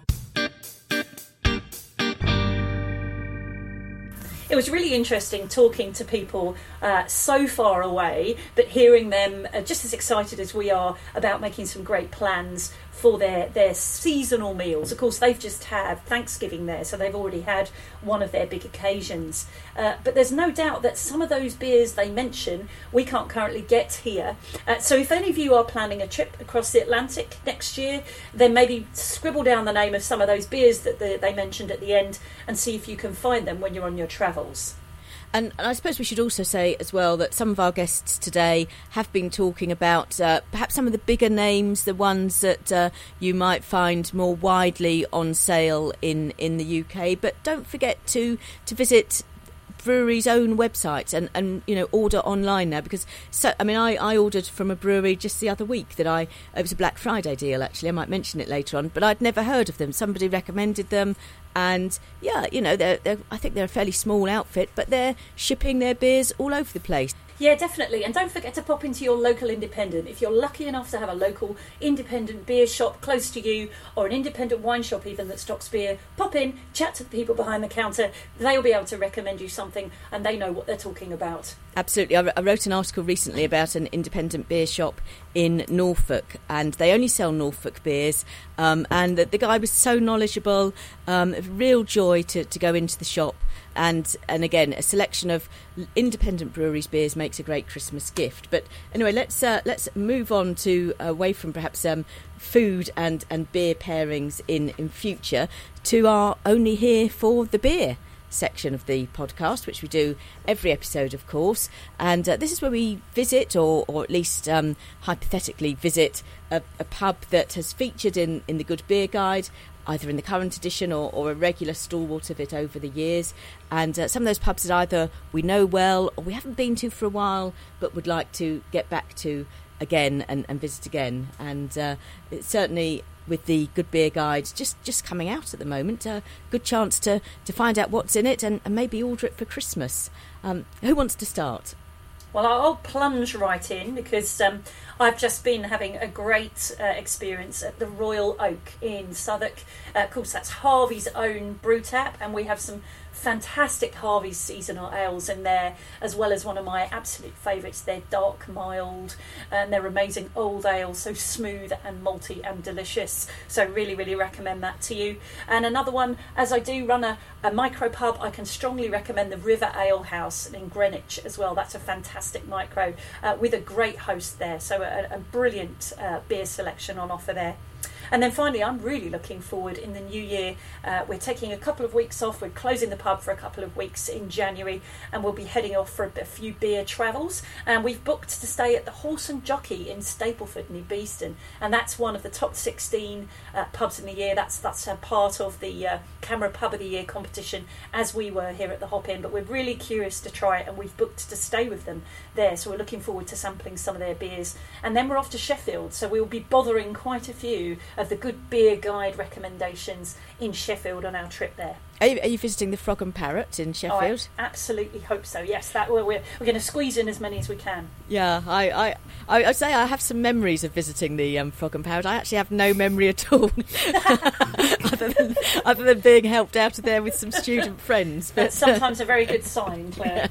It was really interesting talking to people uh, so far away, but hearing them uh, just as excited as we are about making some great plans for their, their seasonal meals. Of course, they've just had Thanksgiving there, so they've already had one of their big occasions. Uh, but there's no doubt that some of those beers they mention we can't currently get here. Uh, so if any of you are planning a trip across the Atlantic next year, then maybe scribble down the name of some of those beers that the, they mentioned at the end and see if you can find them when you're on your travels. And, and I suppose we should also say as well that some of our guests today have been talking about uh, perhaps some of the bigger names, the ones that uh, you might find more widely on sale in, in the U K. But don't forget to, to visit breweries' own websites and, and you know order online now, because so I mean I, I ordered from a brewery just the other week that I it was a Black Friday deal actually, I might mention it later on, but I'd never heard of them. Somebody recommended them, and yeah, you know they're, they're I think they're a fairly small outfit, but they're shipping their beers all over the place. Yeah, definitely. And don't forget to pop into your local independent. If you're lucky enough to have a local independent beer shop close to you, or an independent wine shop even that stocks beer, pop in, chat to the people behind the counter. They'll be able to recommend you something, and they know what they're talking about. Absolutely. I wrote an article recently about an independent beer shop in Norfolk, and they only sell Norfolk beers, um, and the, the guy was so knowledgeable, um, a real joy to, to go into the shop. And and again, a selection of independent breweries' beers makes a great Christmas gift. But anyway, let's uh, let's move on to away from perhaps um, food and, and beer pairings in, in future to our Only Here for the Beer section of the podcast, which we do every episode, of course. And uh, this is where we visit, or or at least um, hypothetically visit, a, a pub that has featured in, in the Good Beer Guide, either in the current edition or, or a regular stalwart of it over the years. And uh, some of those pubs that either we know well or we haven't been to for a while but would like to get back to again and, and visit again. And uh, it's certainly, with the Good Beer Guide just, just coming out at the moment, a good chance to, to find out what's in it and, and maybe order it for Christmas. Um, who wants to start? Well, I'll plunge right in because um, I've just been having a great uh, experience at the Royal Oak in Southwark. Uh, of course, that's Harvey's own brew tap, and we have some fantastic Harvey's seasonal ales in there, as well as one of my absolute favourites, their dark mild, and they're amazing old ales, so smooth and malty and delicious. So really, really recommend that to you. And another one, as I do run a, a micro pub, I can strongly recommend the River Ale House in Greenwich as well. That's a fantastic micro uh, with a great host there, so a, a brilliant uh, beer selection on offer there. And then finally, I'm really looking forward in the new year. Uh, we're taking a couple of weeks off. We're closing the pub for a couple of weeks in January, and we'll be heading off for a, a few beer travels. And we've booked to stay at the Horse and Jockey in Stapleford near Beeston, and that's one of the top sixteen uh, pubs in the year. That's that's a part of the uh, Camera Pub of the Year competition, as we were here at the Hop In. But we're really curious to try it, and we've booked to stay with them there. So we're looking forward to sampling some of their beers. And then we're off to Sheffield, so we'll be bothering quite a few of the Good Beer Guide recommendations in Sheffield on our trip there. Are you, are you visiting the Frog and Parrot in Sheffield? Oh, I absolutely hope so. Yes, that we're we're, we're going to squeeze in as many as we can. Yeah, I I I I'd say I have some memories of visiting the um, Frog and Parrot. I actually have no memory at all, other than other than being helped out of there with some student friends. But that's sometimes a very good sign, Claire.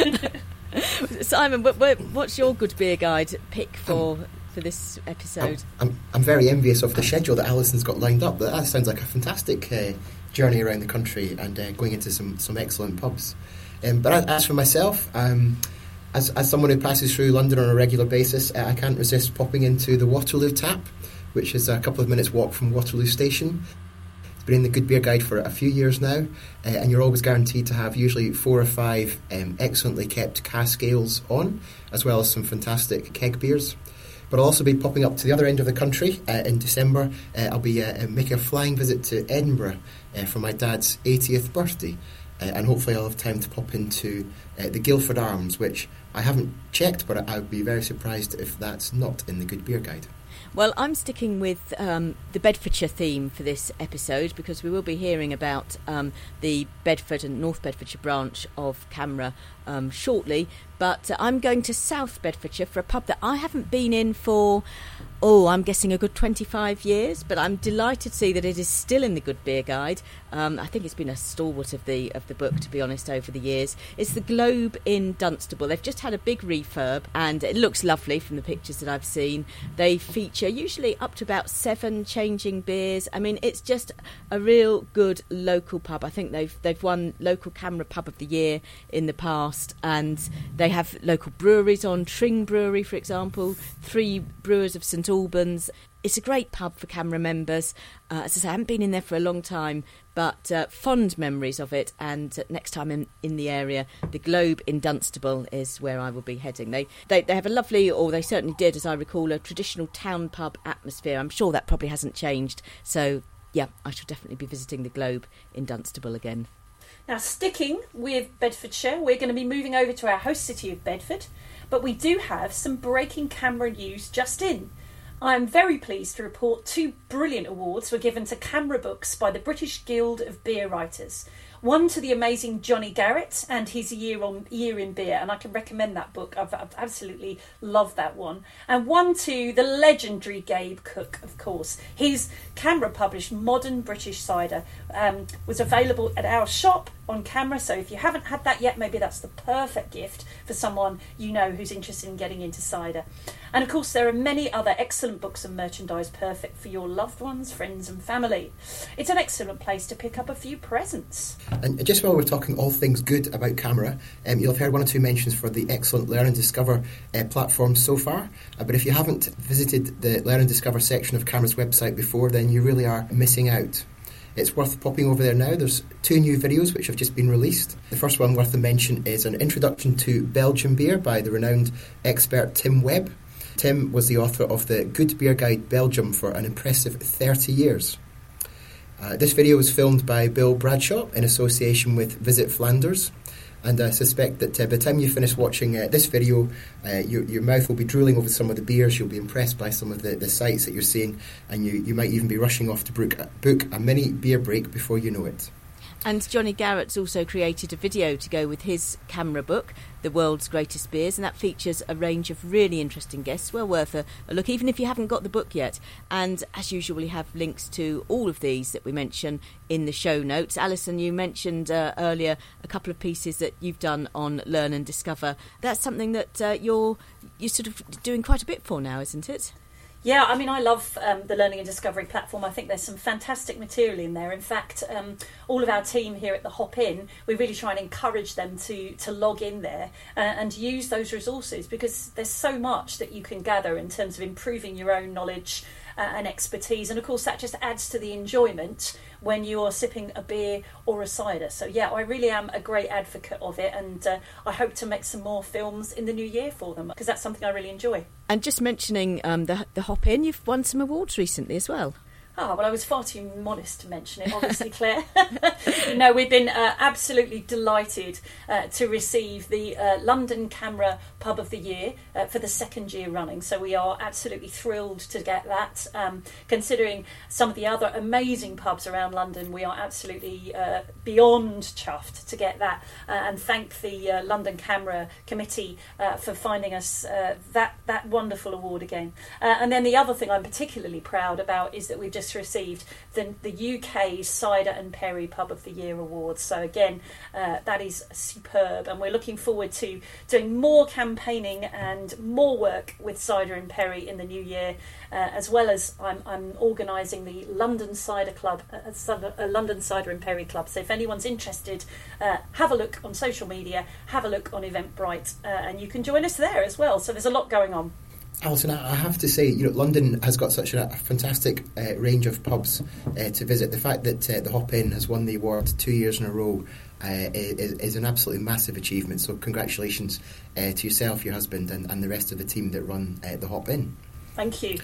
Simon, what, what's your Good Beer Guide pick for? Um, for this episode? I'm, I'm, I'm very envious of the schedule that Alison's got lined up. That, that sounds like a fantastic uh, journey around the country and uh, going into some, some excellent pubs. Um, but as for myself, um, as, as someone who passes through London on a regular basis, uh, I can't resist popping into the Waterloo Tap, which is a couple of minutes walk from Waterloo Station. It's been in the Good Beer Guide for a few years now, uh, and you're always guaranteed to have usually four or five um, excellently kept cask ales on, as well as some fantastic keg beers. But I'll also be popping up to the other end of the country uh, in December. Uh, I'll be uh, making a flying visit to Edinburgh uh, for my dad's eightieth birthday. Uh, and hopefully I'll have time to pop into uh, the Guildford Arms, which I haven't checked, but I would be very surprised if that's not in the Good Beer Guide. Well, I'm sticking with um, the Bedfordshire theme for this episode because we will be hearing about um, the Bedford and North Bedfordshire branch of CAMRA um, shortly. But uh, I'm going to South Bedfordshire for a pub that I haven't been in for, oh, I'm guessing a good twenty-five years. But I'm delighted to see that it is still in the Good Beer Guide. Um, I think it's been a stalwart of the of the book, to be honest, over the years. It's the Globe in Dunstable. They've just had a big refurb and it looks lovely from the pictures that I've seen. They feature usually up to about seven changing beers. I mean, it's just a real good local pub. I think they've they've won Local CAMRA Pub of the Year in the past, and they have local breweries on, Tring Brewery, for example, Three Brewers of St Albans. It's a great pub for CAMRA members. Uh, as I say, I haven't been in there for a long time, but uh, fond memories of it. And uh, next time in, in the area, the Globe in Dunstable is where I will be heading. They, they they have a lovely, or they certainly did, as I recall, a traditional town pub atmosphere. I'm sure that probably hasn't changed. So, yeah, I shall definitely be visiting the Globe in Dunstable again. Now, sticking with Bedfordshire, we're going to be moving over to our host city of Bedford, but we do have some breaking CAMRA news just in. I am very pleased to report two brilliant awards were given to CAMRA books by the British Guild of Beer Writers. One to the amazing Johnny Garrett and his Year on Year in Beer, and I can recommend that book. I've, I've absolutely loved that one. And one to the legendary Gabe Cook, of course. His CAMRA-published Modern British Cider um, was available at our shop on CAMRA, so if you haven't had that yet, maybe that's the perfect gift for someone you know who's interested in getting into cider. And of course, there are many other excellent books and merchandise perfect for your loved ones, friends and family. It's an excellent place to pick up a few presents. And just while we're talking all things good about CAMRA, um, you'll have heard one or two mentions for the excellent Learn and Discover uh, platform so far. Uh, but if you haven't visited the Learn and Discover section of CAMRA's website before, then you really are missing out. It's worth popping over there now. There's two new videos which have just been released. The first one worth a mention is an introduction to Belgian beer by the renowned expert Tim Webb. Tim was the author of the Good Beer Guide Belgium for an impressive thirty years. Uh, this video was filmed by Bill Bradshaw in association with Visit Flanders, and I suspect that uh, by the time you finish watching uh, this video, uh, your, your mouth will be drooling over some of the beers, you'll be impressed by some of the, the sights that you're seeing, and you, you might even be rushing off to book, book a mini beer break before you know it. And Johnny Garrett's also created a video to go with his CAMRA book, The World's Greatest Beers, and that features a range of really interesting guests. Well worth a, a look, even if you haven't got the book yet. And as usual, we have links to all of these that we mention in the show notes. Alison, you mentioned uh, earlier a couple of pieces that you've done on Learn and Discover. That's something that uh, you're you're sort of doing quite a bit for now, isn't it? Yeah, I mean, I love um, the Learning and Discovery platform. I think there's some fantastic material in there. In fact, um, all of our team here at the Hop In, we really try and encourage them to to log in there uh, and use those resources, because there's so much that you can gather in terms of improving your own knowledge uh, and expertise. And of course, that just adds to the enjoyment when you are sipping a beer or a cider. So yeah, I really am a great advocate of it, and uh, I hope to make some more films in the new year for them, because that's something I really enjoy. And just mentioning um, the the Hop In, you've won some awards recently as well. Oh, well, I was far too modest to mention it, obviously, Claire. No, we've been uh, absolutely delighted uh, to receive the uh, London Camera Pub of the Year uh, for the second year running. So we are absolutely thrilled to get that. Um, considering some of the other amazing pubs around London, we are absolutely uh, beyond chuffed to get that. Uh, and thank the uh, London Camera Committee uh, for finding us uh, that, that wonderful award again. Uh, and then the other thing I'm particularly proud about is that we've just received the, the U K Cider and Perry Pub of the Year Awards. So again, uh, that is superb, and we're looking forward to doing more campaigning and more work with Cider and Perry in the new year, uh, as well as I'm, I'm organising the London Cider Club, a, a London Cider and Perry Club. So if anyone's interested, uh, have a look on social media, have a look on Eventbrite, uh, and you can join us there as well. So there's a lot going on. Alison, I have to say, you know, London has got such a, a fantastic uh, range of pubs uh, to visit. The fact that uh, the Hop Inn has won the award two years in a row uh, is, is an absolutely massive achievement. So congratulations uh, to yourself, your husband, and, and the rest of the team that run uh, the Hop Inn. Thank you.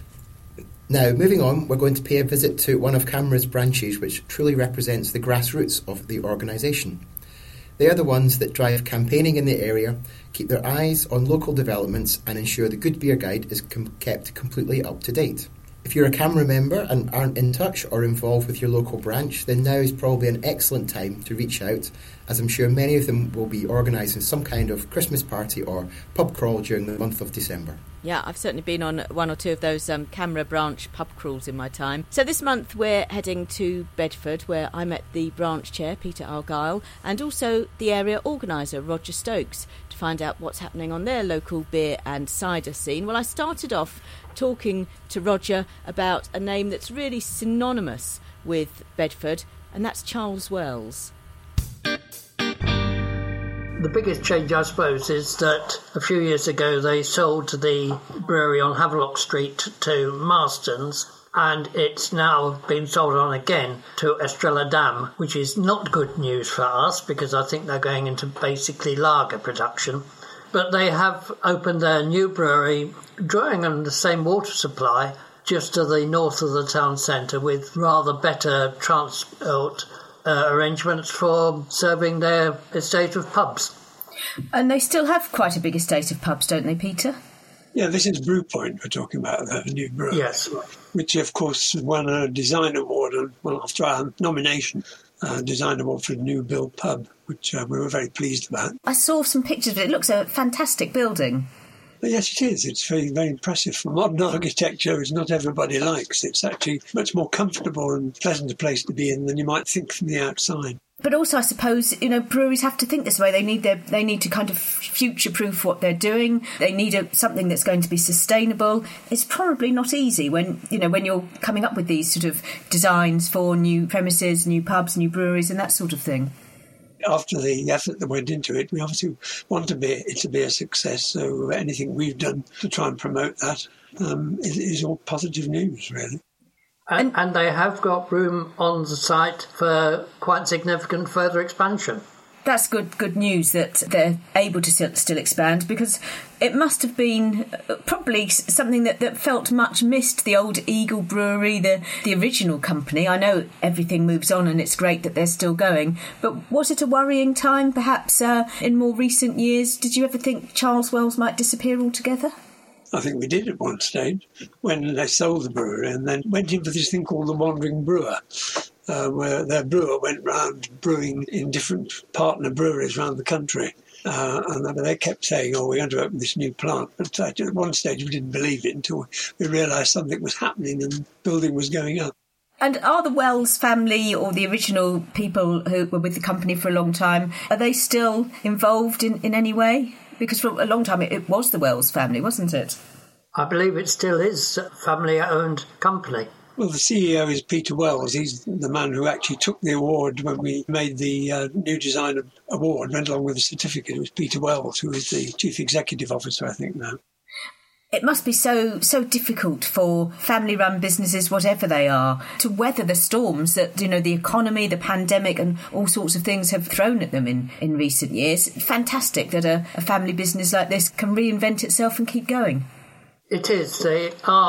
Now, moving on, we're going to pay a visit to one of CAMRA's branches, which truly represents the grassroots of the organisation. They are the ones that drive campaigning in the area, keep their eyes on local developments and ensure the Good Beer Guide is com- kept completely up to date. If you're a CAMRA member and aren't in touch or involved with your local branch, then now is probably an excellent time to reach out, as I'm sure many of them will be organising some kind of Christmas party or pub crawl during the month of December. Yeah, I've certainly been on one or two of those um, CAMRA branch pub crawls in my time. So this month we're heading to Bedford, where I met the branch chair, Peter Argyle, and also the area organiser, Roger Stokes, to find out what's happening on their local beer and cider scene. Well, I started off talking to Roger about a name that's really synonymous with Bedford, and that's Charles Wells. The biggest change, I suppose, is that a few years ago they sold the brewery on Havelock Street to Marston's, and it's now been sold on again to Estrella Damm, which is not good news for us because I think they're going into basically lager production. But they have opened their new brewery, drawing on the same water supply, just to the north of the town centre, with rather better transport Uh, arrangements for serving their estate of pubs. And they still have quite a big estate of pubs, don't they, Peter? Yeah, this is Brew Point we're talking about, the new brewery. Yes. Which, of course, won a design award, well, after our nomination, a design award for a new build pub, which uh, we were very pleased about. I saw some pictures of it. It looks a fantastic building. Yes, it is. It's very, very impressive. For modern architecture, which not everybody likes, it's actually much more comfortable and pleasant a place to be in than you might think from the outside. But also, I suppose, you know, breweries have to think this way. They need their, they need to kind of future-proof what they're doing. They need a, something that's going to be sustainable. It's probably not easy when, you know, when you're coming up with these sort of designs for new premises, new pubs, new breweries and that sort of thing. After the effort that went into it, we obviously want to be, it to be a success. So anything we've done to try and promote that um, is, is all positive news, really. And, and they have got room on the site for quite significant further expansion. That's good good news that they're able to still, still expand, because it must have been probably something that, that felt much missed, the old Eagle Brewery, the, the original company. I know everything moves on and it's great that they're still going, but was it a worrying time perhaps uh, in more recent years? Did you ever think Charles Wells might disappear altogether? I think we did at one stage when they sold the brewery and then went in for this thing called the Wandering Brewer, uh, where their brewer went round brewing in different partner breweries around the country. Uh, and they kept saying, oh, we're going to open this new plant. But at one stage we didn't believe it until we realised something was happening and the building was going up. And are the Wells family or the original people who were with the company for a long time, are they still involved in, in any way? Because for a long time it, it was the Wells family, wasn't it? I believe it still is a family-owned company. Well, the C E O is Peter Wells. He's the man who actually took the award when we made the uh, new design award, went along with the certificate. It was Peter Wells, who is the Chief Executive Officer, I think, now. It must be so so difficult for family-run businesses, whatever they are, to weather the storms that, you know, the economy, the pandemic and all sorts of things have thrown at them in, in recent years. Fantastic that a, a family business like this can reinvent itself and keep going. It is. They are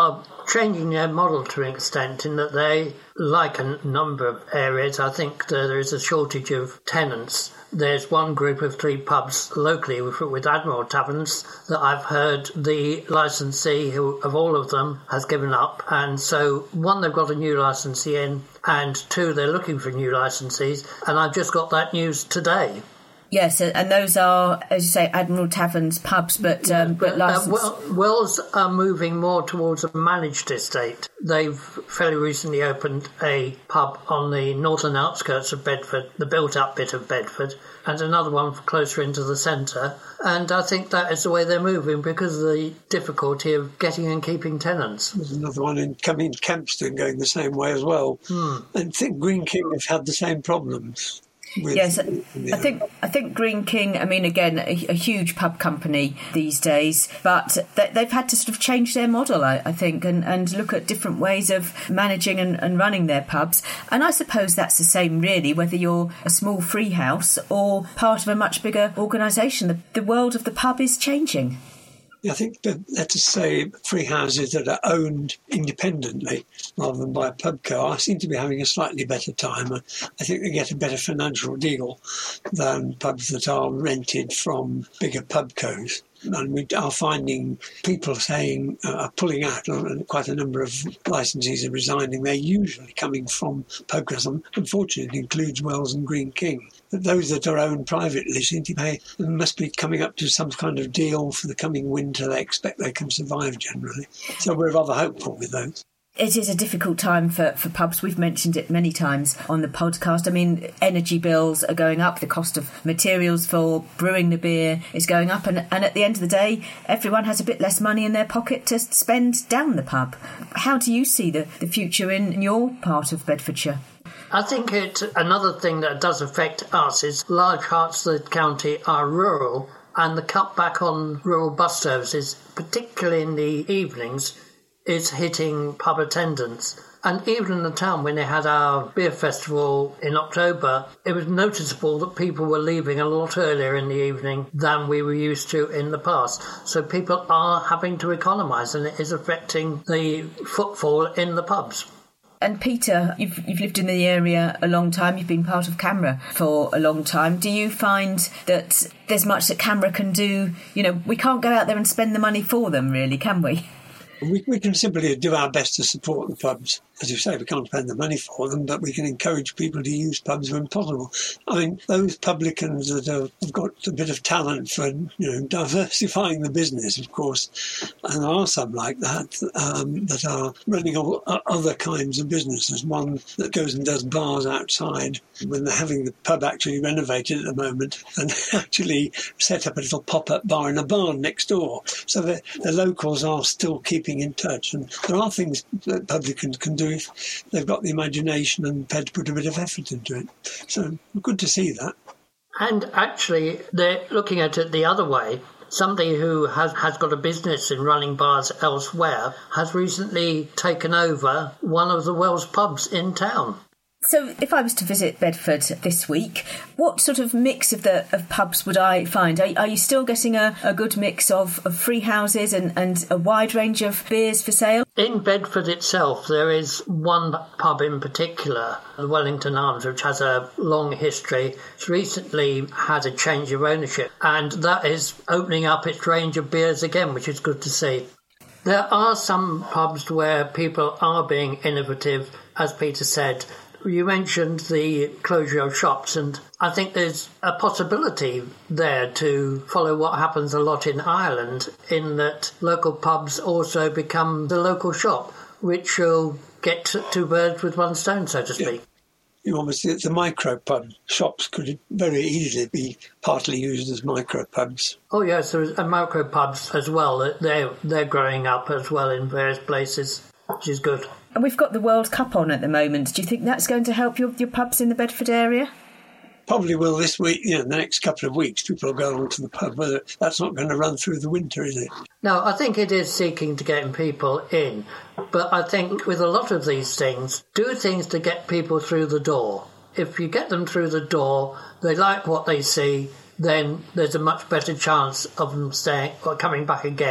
changing their model to an extent in that they, like a number of areas, I think there is a shortage of tenants. There's one group of three pubs locally with, with Admiral Taverns that I've heard the licensee who, of all of them has given up. And so, one, they've got a new licensee in, and two, they're looking for new licensees. And I've just got that news today. Yes, and those are, as you say, Admiral Taverns pubs, but um, but, but licensed. Uh, well, Wells are moving more towards a managed estate. They've fairly recently opened a pub on the northern outskirts of Bedford, the built-up bit of Bedford, and another one closer into the centre. And I think that is the way they're moving because of the difficulty of getting and keeping tenants. There's another one in coming Kempston going the same way as well. Hmm. And I think Green King have had the same problems. With, yes, I think I think Green King, I mean, again, a, a huge pub company these days, but they, they've had to sort of change their model, I, I think, and, and look at different ways of managing and, and running their pubs. And I suppose that's the same, really, whether you're a small free house or part of a much bigger organisation. The, the world of the pub is changing. I think that, let's say, free houses that are owned independently rather than by a pub co seem to be having a slightly better time. I think they get a better financial deal than pubs that are rented from bigger pub cos. And we are finding people saying, uh, are pulling out, and quite a number of licensees are resigning. They're usually coming from pub cos. Unfortunately, it includes Wells and Green King. But those that are owned privately seem to pay, must be coming up to some kind of deal for the coming winter. They expect they can survive generally. So we're rather hopeful with those. It is a difficult time for, for pubs. We've mentioned it many times on the podcast. I mean, energy bills are going up. The cost of materials for brewing the beer is going up. And, and at the end of the day, everyone has a bit less money in their pocket to spend down the pub. How do you see the, the future in, in your part of Bedfordshire? I think it, another thing that does affect us is large parts of the county are rural, and the cutback on rural bus services, particularly in the evenings, is hitting pub attendance. And even in the town, when they had our beer festival in October, it was noticeable that people were leaving a lot earlier in the evening than we were used to in the past. So people are having to economise, and it is affecting the footfall in the pubs. And Peter, you've, you've lived in the area a long time. You've been part of CAMRA for a long time. Do you find that there's much that CAMRA can do? You know, we can't go out there and spend the money for them, really, can we? We, we can simply do our best to support the pubs. As you say, we can't spend the money for them, but we can encourage people to use pubs when possible. I mean, those publicans that have got a bit of talent for, you know, diversifying the business, of course, and there are some like that, um, that are running all, uh, other kinds of businesses. One that goes and does bars outside when they're having the pub actually renovated at the moment, and actually set up a little pop-up bar in a barn next door. So the, the locals are still keeping in touch, and there are things that publicans can do if they've got the imagination and prepared to put a bit of effort into it. So good to see that. And actually, they're looking at it the other way. Somebody who has, has got a business in running bars elsewhere has recently taken over one of the Wells pubs in town. So if I was to visit Bedford this week, what sort of mix of the of pubs would I find? Are, are you still getting a, a good mix of, of free houses and, and a wide range of beers for sale? In Bedford itself, there is one pub in particular, the Wellington Arms, which has a long history. It's recently had a change of ownership, and that is opening up its range of beers again, which is good to see. There are some pubs where people are being innovative, as Peter said. You mentioned the closure of shops, and I think there's a possibility there to follow what happens a lot in Ireland, in that local pubs also become the local shop, which will get two birds with one stone, so to speak. You obviously, the micro pub shops could very easily be partly used as micro pubs. Oh yes, there's a micro pubs as well. They're they're growing up as well in various places, which is good. And we've got the World Cup on at the moment. Do you think that's going to help your, your pubs in the Bedford area? Probably will this week, you know, the next couple of weeks, people will go on to the pub. Whether that's not going to run through the winter, is it? No, I think it is seeking to get people in. But I think with a lot of these things, do things to get people through the door. If you get them through the door, they like what they see, then there's a much better chance of them staying or coming back again.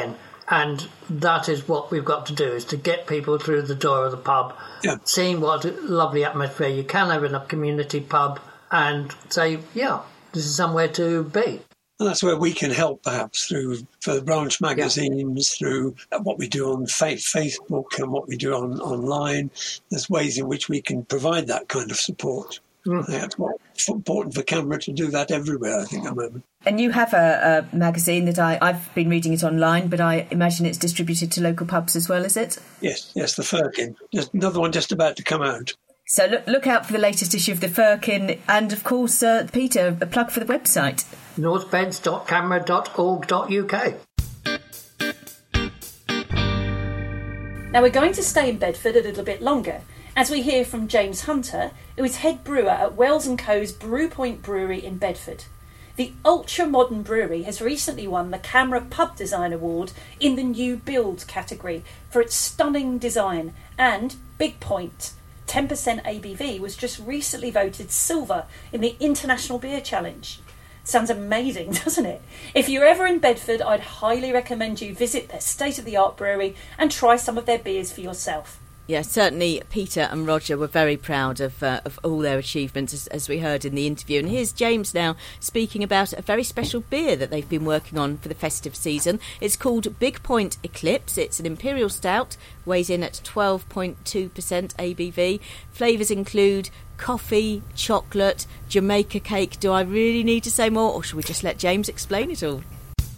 And that is what we've got to do, is to get people through the door of the pub, yeah. seeing what a lovely atmosphere you can have in a community pub, and say, yeah, this is somewhere to be. And that's where we can help, perhaps, through for the branch magazines, yeah. through what we do on Facebook and what we do on online. There's ways in which we can provide that kind of support. Mm. It's important for CAMRA to do that everywhere, I think, at the moment. And you have a, a magazine that I, I've been reading it online, but I imagine it's distributed to local pubs as well, is it? Yes, yes, the Firkin. There's another one just about to come out. So look, look out for the latest issue of the Firkin. And, of course, uh, Peter, a plug for the website. northbeds dot camera dot org dot U K. Now we're going to stay in Bedford a little bit longer, as we hear from James Hunter, who is head brewer at Wells and Co's Brew Point Brewery in Bedford. The ultra-modern brewery has recently won the CAMRA Pub Design Award in the New Build category for its stunning design, and Big Point, ten percent A B V, was just recently voted silver in the International Beer Challenge. Sounds amazing, doesn't it? If you're ever in Bedford, I'd highly recommend you visit their state-of-the-art brewery and try some of their beers for yourself. Yeah, certainly Peter and Roger were very proud of uh, of all their achievements, as, as we heard in the interview. And here's James now speaking about a very special beer that they've been working on for the festive season. It's called Big Point Eclipse. It's an imperial stout, weighs in at twelve point two percent A B V. Flavours include coffee, chocolate, Jamaica cake. Do I really need to say more, or should we just let James explain it all?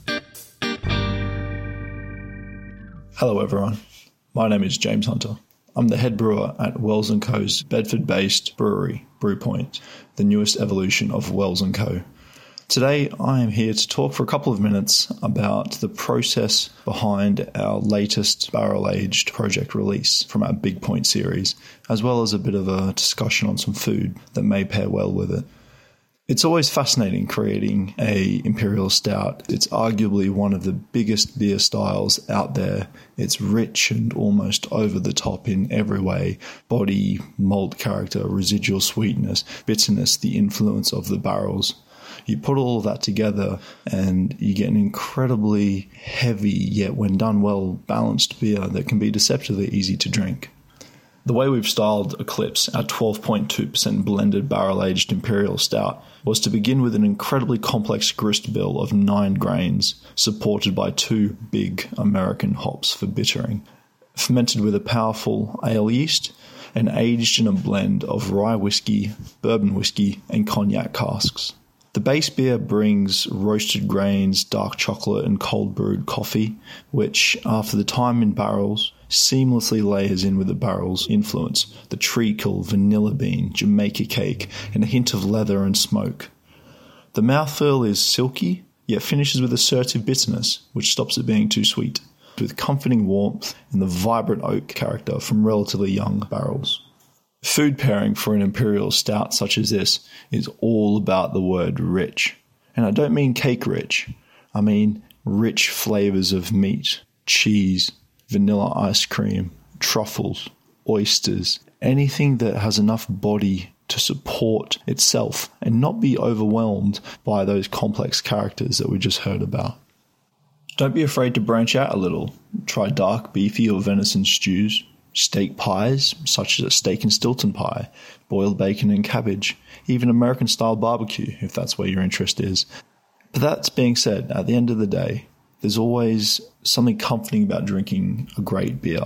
Hello everyone, my name is James Hunter. I'm the head brewer at Wells and Co's Bedford-based brewery, Brew Point, the newest evolution of Wells and Co. Today, I am here to talk for a couple of minutes about the process behind our latest barrel-aged project release from our Big Point series, as well as a bit of a discussion on some food that may pair well with it. It's always fascinating creating a imperial stout. It's arguably one of the biggest beer styles out there. It's rich and almost over the top in every way. Body, malt character, residual sweetness, bitterness, the influence of the barrels. You put all of that together and you get an incredibly heavy, yet when done well, balanced beer that can be deceptively easy to drink. The way we've styled Eclipse, our twelve point two percent blended barrel-aged imperial stout, was to begin with an incredibly complex grist bill of nine grains, supported by two big American hops for bittering, fermented with a powerful ale yeast, and aged in a blend of rye whiskey, bourbon whiskey, and cognac casks. The base beer brings roasted grains, dark chocolate, and cold brewed coffee, which, after the time in barrels, seamlessly layers in with the barrel's influence, the treacle, vanilla bean, Jamaica cake, and a hint of leather and smoke. The mouthfeel is silky, yet finishes with assertive bitterness, which stops it being too sweet, with comforting warmth and the vibrant oak character from relatively young barrels. Food pairing for an imperial stout such as this is all about the word rich. And I don't mean cake rich, I mean rich flavours of meat, cheese, vanilla ice cream, truffles, oysters, anything that has enough body to support itself and not be overwhelmed by those complex characters that we just heard about. Don't be afraid to branch out a little. Try dark, beefy or venison stews, steak pies, such as a steak and Stilton pie, boiled bacon and cabbage, even American-style barbecue, if that's where your interest is. But that being said, at the end of the day, there's always something comforting about drinking a great beer.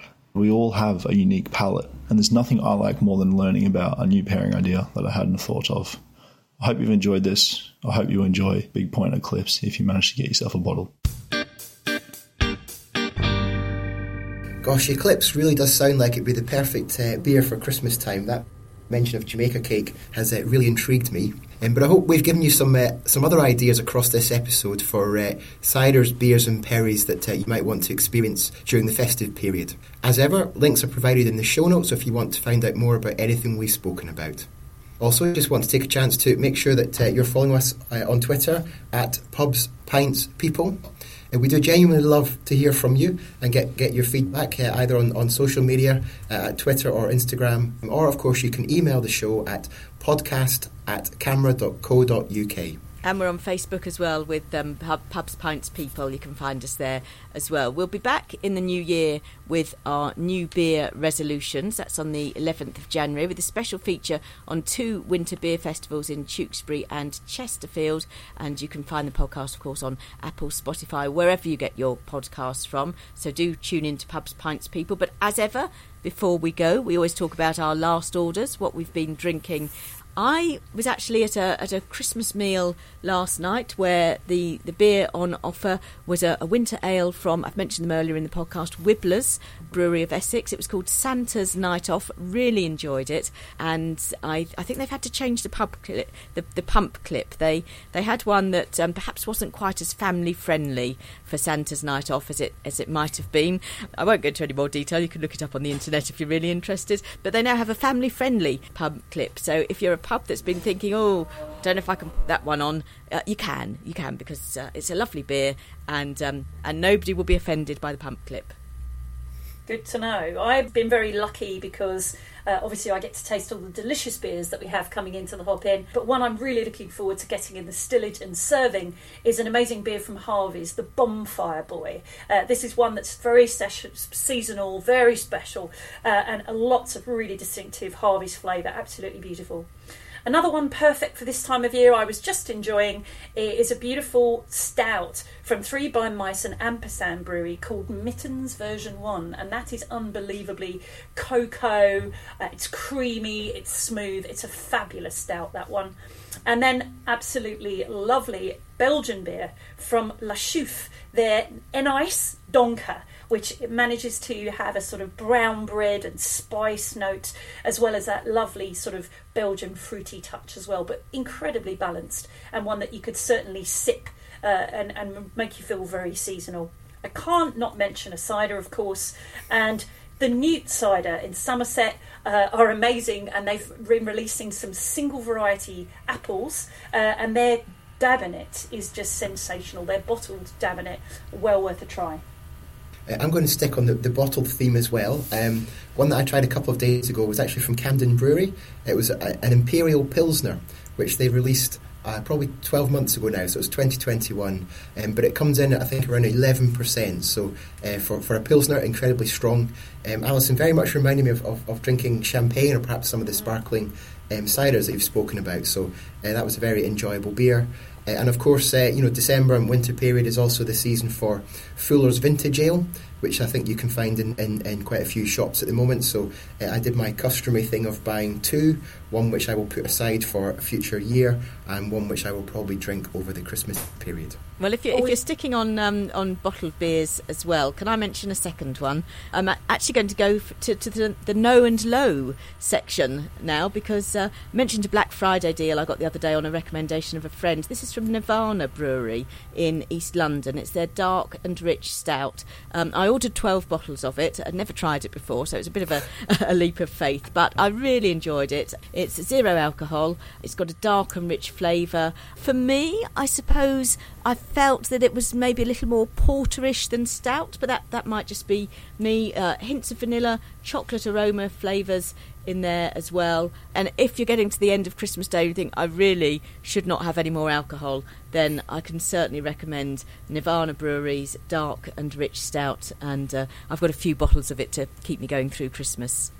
We all have a unique palate, and there's nothing I like more than learning about a new pairing idea that I hadn't thought of. I hope you've enjoyed this. I hope you enjoy Big Point Eclipse if you manage to get yourself a bottle. Gosh, Eclipse really does sound like it'd be the perfect uh, beer for Christmas time. That mention of Jamaica cake has uh, really intrigued me. Um, but I hope we've given you some uh, some other ideas across this episode for uh, ciders, beers and perries that uh, you might want to experience during the festive period. As ever, links are provided in the show notes if you want to find out more about anything we've spoken about. Also, I just want to take a chance to make sure that uh, you're following us uh, on Twitter at Pubs, Pints, People. Uh, we do genuinely love to hear from you and get, get your feedback uh, either on, on social media, uh, at Twitter or Instagram. Or, of course, you can email the show at podcast at camera dot co dot uk. And we're on Facebook as well with um, Pub, Pubs, Pints People. You can find us there as well. We'll be back in the new year with our new beer resolutions. That's on the eleventh of January with a special feature on two winter beer festivals in Tewkesbury and Chesterfield. And you can find the podcast, of course, on Apple, Spotify, wherever you get your podcasts from. So do tune in to Pubs, Pints People. But as ever, before we go, we always talk about our last orders, what we've been drinking. I was actually at a at a Christmas meal last night where the, the beer on offer was a, a winter ale from, I've mentioned them earlier in the podcast, Wibblers Brewery of Essex. It was called Santa's Night Off. Really enjoyed it, and I I think they've had to change the pub clip, the the pump clip. They they had one that um, perhaps wasn't quite as family friendly for Santa's Night Off as it as it might have been. I won't go into any more detail. You can look it up on the internet if you're really interested. But they now have a family friendly pump clip. So if you're a pub that's been thinking, oh, don't know if I can put that one on, uh, you can, you can, because uh, it's a lovely beer, and um, and nobody will be offended by the pump clip. Good to know. I've been very lucky because uh, obviously I get to taste all the delicious beers that we have coming into the Hop In, but one I'm really looking forward to getting in the stillage and serving is an amazing beer from Harvey's, the Bonfire Boy. Uh, this is one that's very se- seasonal, very special, uh, and lots of really distinctive Harvey's flavour, absolutely beautiful. Another one perfect for this time of year I was just enjoying is a beautiful stout from Three by Mice and Ampersand Brewery called Mittens Version one, and that is unbelievably cocoa, uh, it's creamy, it's smooth, it's a fabulous stout, that one. And then absolutely lovely Belgian beer from La Chouffe, their Enice Donker, which manages to have a sort of brown bread and spice note, as well as that lovely sort of Belgian fruity touch as well, but incredibly balanced, and one that you could certainly sip uh, and, and make you feel very seasonal. I can't not mention a cider, of course, and the Newt cider in Somerset uh, are amazing, and they've been releasing some single variety apples, uh, and their Dabinet is just sensational. Their bottled Dabinet, well worth a try. Uh, I'm going to stick on the, the bottled theme as well. Um, one that I tried a couple of days ago was actually from Camden Brewery. It was a, an Imperial Pilsner, which they released uh, probably twelve months ago now, so it was twenty twenty-one. Um, but it comes in at, I think, around eleven percent. So uh, for, for a Pilsner, incredibly strong. Um, Alison, very much reminded me of, of, of drinking champagne or perhaps some of the sparkling um, ciders that you've spoken about. So uh, that was a very enjoyable beer. Uh, and of course, uh, you know, December and winter period is also the season for Fuller's Vintage Ale, which I think you can find in, in, in quite a few shops at the moment. So uh, I did my customary thing of buying two, one which I will put aside for a future year, and one which I will probably drink over the Christmas period. Well, if you're, if you're sticking on um, on bottled beers as well, can I mention a second one? I'm actually going to go to, to the, the no and low section now, because uh, I mentioned a Black Friday deal I got the other day on a recommendation of a friend. This is from Nirvana Brewery in East London. It's their dark and rich stout. Um, I ordered twelve bottles of it. I'd never tried it before, so it's a bit of a, a leap of faith, but I really enjoyed it. It's zero alcohol. It's got a dark and rich flavour. For me, I suppose I felt that it was maybe a little more porterish than stout, but that, that might just be me. Uh, hints of vanilla, chocolate aroma flavours in there as well. And if you're getting to the end of Christmas Day and you think I really should not have any more alcohol, then I can certainly recommend Nirvana Brewery's dark and rich stout, and uh, I've got a few bottles of it to keep me going through Christmas.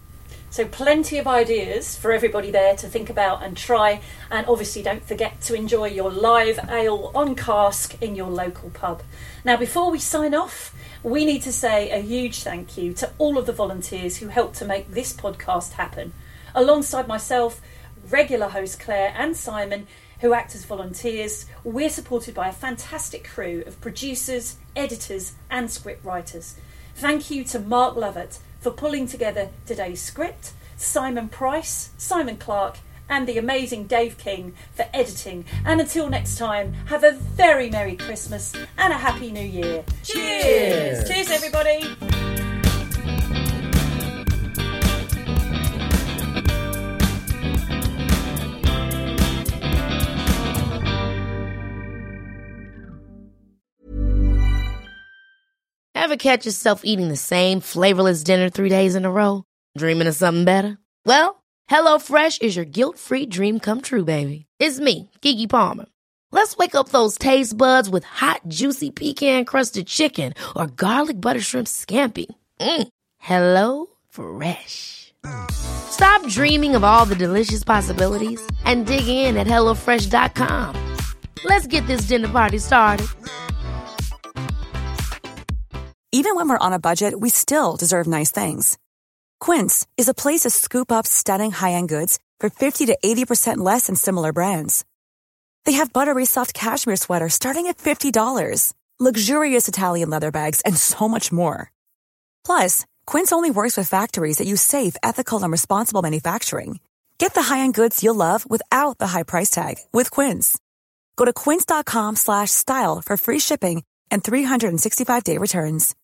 So plenty of ideas for everybody there to think about and try, and obviously don't forget to enjoy your live ale on cask in your local pub. Now, before we sign off, we need to say a huge thank you to all of the volunteers who helped to make this podcast happen. Alongside myself, regular host Claire and Simon, who act as volunteers, we're supported by a fantastic crew of producers, editors and script writers. Thank you to Mark Lovett for pulling together today's script, Simon Price, Simon Clark and the amazing Dave King for editing. And until next time, have a very Merry Christmas and a Happy New Year. Cheers! Cheers, Cheers everybody! Ever catch yourself eating the same flavorless dinner three days in a row? Dreaming of something better? Well, HelloFresh is your guilt-free dream come true, baby. It's me, Keke Palmer. Let's wake up those taste buds with hot, juicy pecan-crusted chicken or garlic butter shrimp scampi. Mm. Hello Fresh. Stop dreaming of all the delicious possibilities and dig in at hello fresh dot com. Let's get this dinner party started. Even when we're on a budget, we still deserve nice things. Quince is a place to scoop up stunning high-end goods for fifty to eighty percent less than similar brands. They have buttery soft cashmere sweaters starting at fifty dollars, luxurious Italian leather bags, and so much more. Plus, Quince only works with factories that use safe, ethical, and responsible manufacturing. Get the high-end goods you'll love without the high price tag with Quince. Go to quince.com slash style for free shipping and three sixty-five day returns.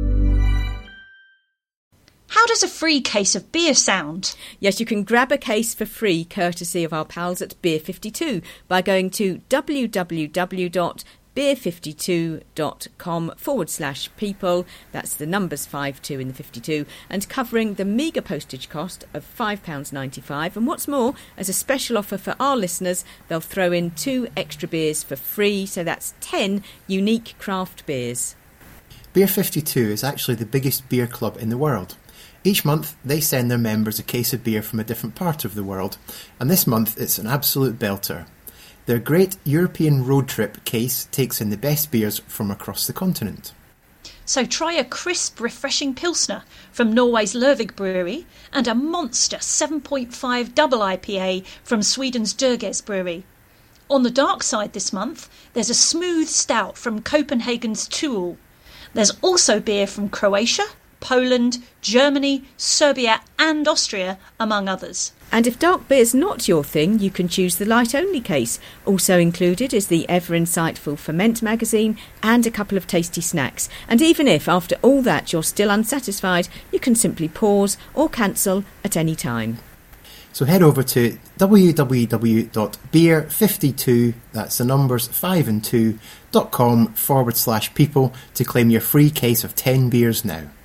How does a free case of beer sound? Yes, you can grab a case for free courtesy of our pals at Beer fifty-two by going to www.beer fifty-two.com forward slash people. That's the numbers five two in the fifty-two, and covering the meagre postage cost of five pounds ninety-five. And what's more, as a special offer for our listeners, they'll throw in two extra beers for free, so that's ten unique craft beers. Beer fifty-two is actually the biggest beer club in the world. Each month, they send their members a case of beer from a different part of the world, and this month it's an absolute belter. Their Great European Road Trip case takes in the best beers from across the continent. So try a crisp, refreshing Pilsner from Norway's Lervig Brewery and a monster seven point five double I P A from Sweden's Dörges Brewery. On the dark side this month, there's a smooth stout from Copenhagen's Tuul. There's also beer from Croatia, Poland, Germany, Serbia and Austria, among others. And if dark beer's not your thing, you can choose the light-only case. Also included is the ever-insightful Ferment magazine and a couple of tasty snacks. And even if, after all that, you're still unsatisfied, you can simply pause or cancel at any time. So head over to www.beer fifty-two, that's the numbers five and two, dot com forward slash people to claim your free case of ten beers now.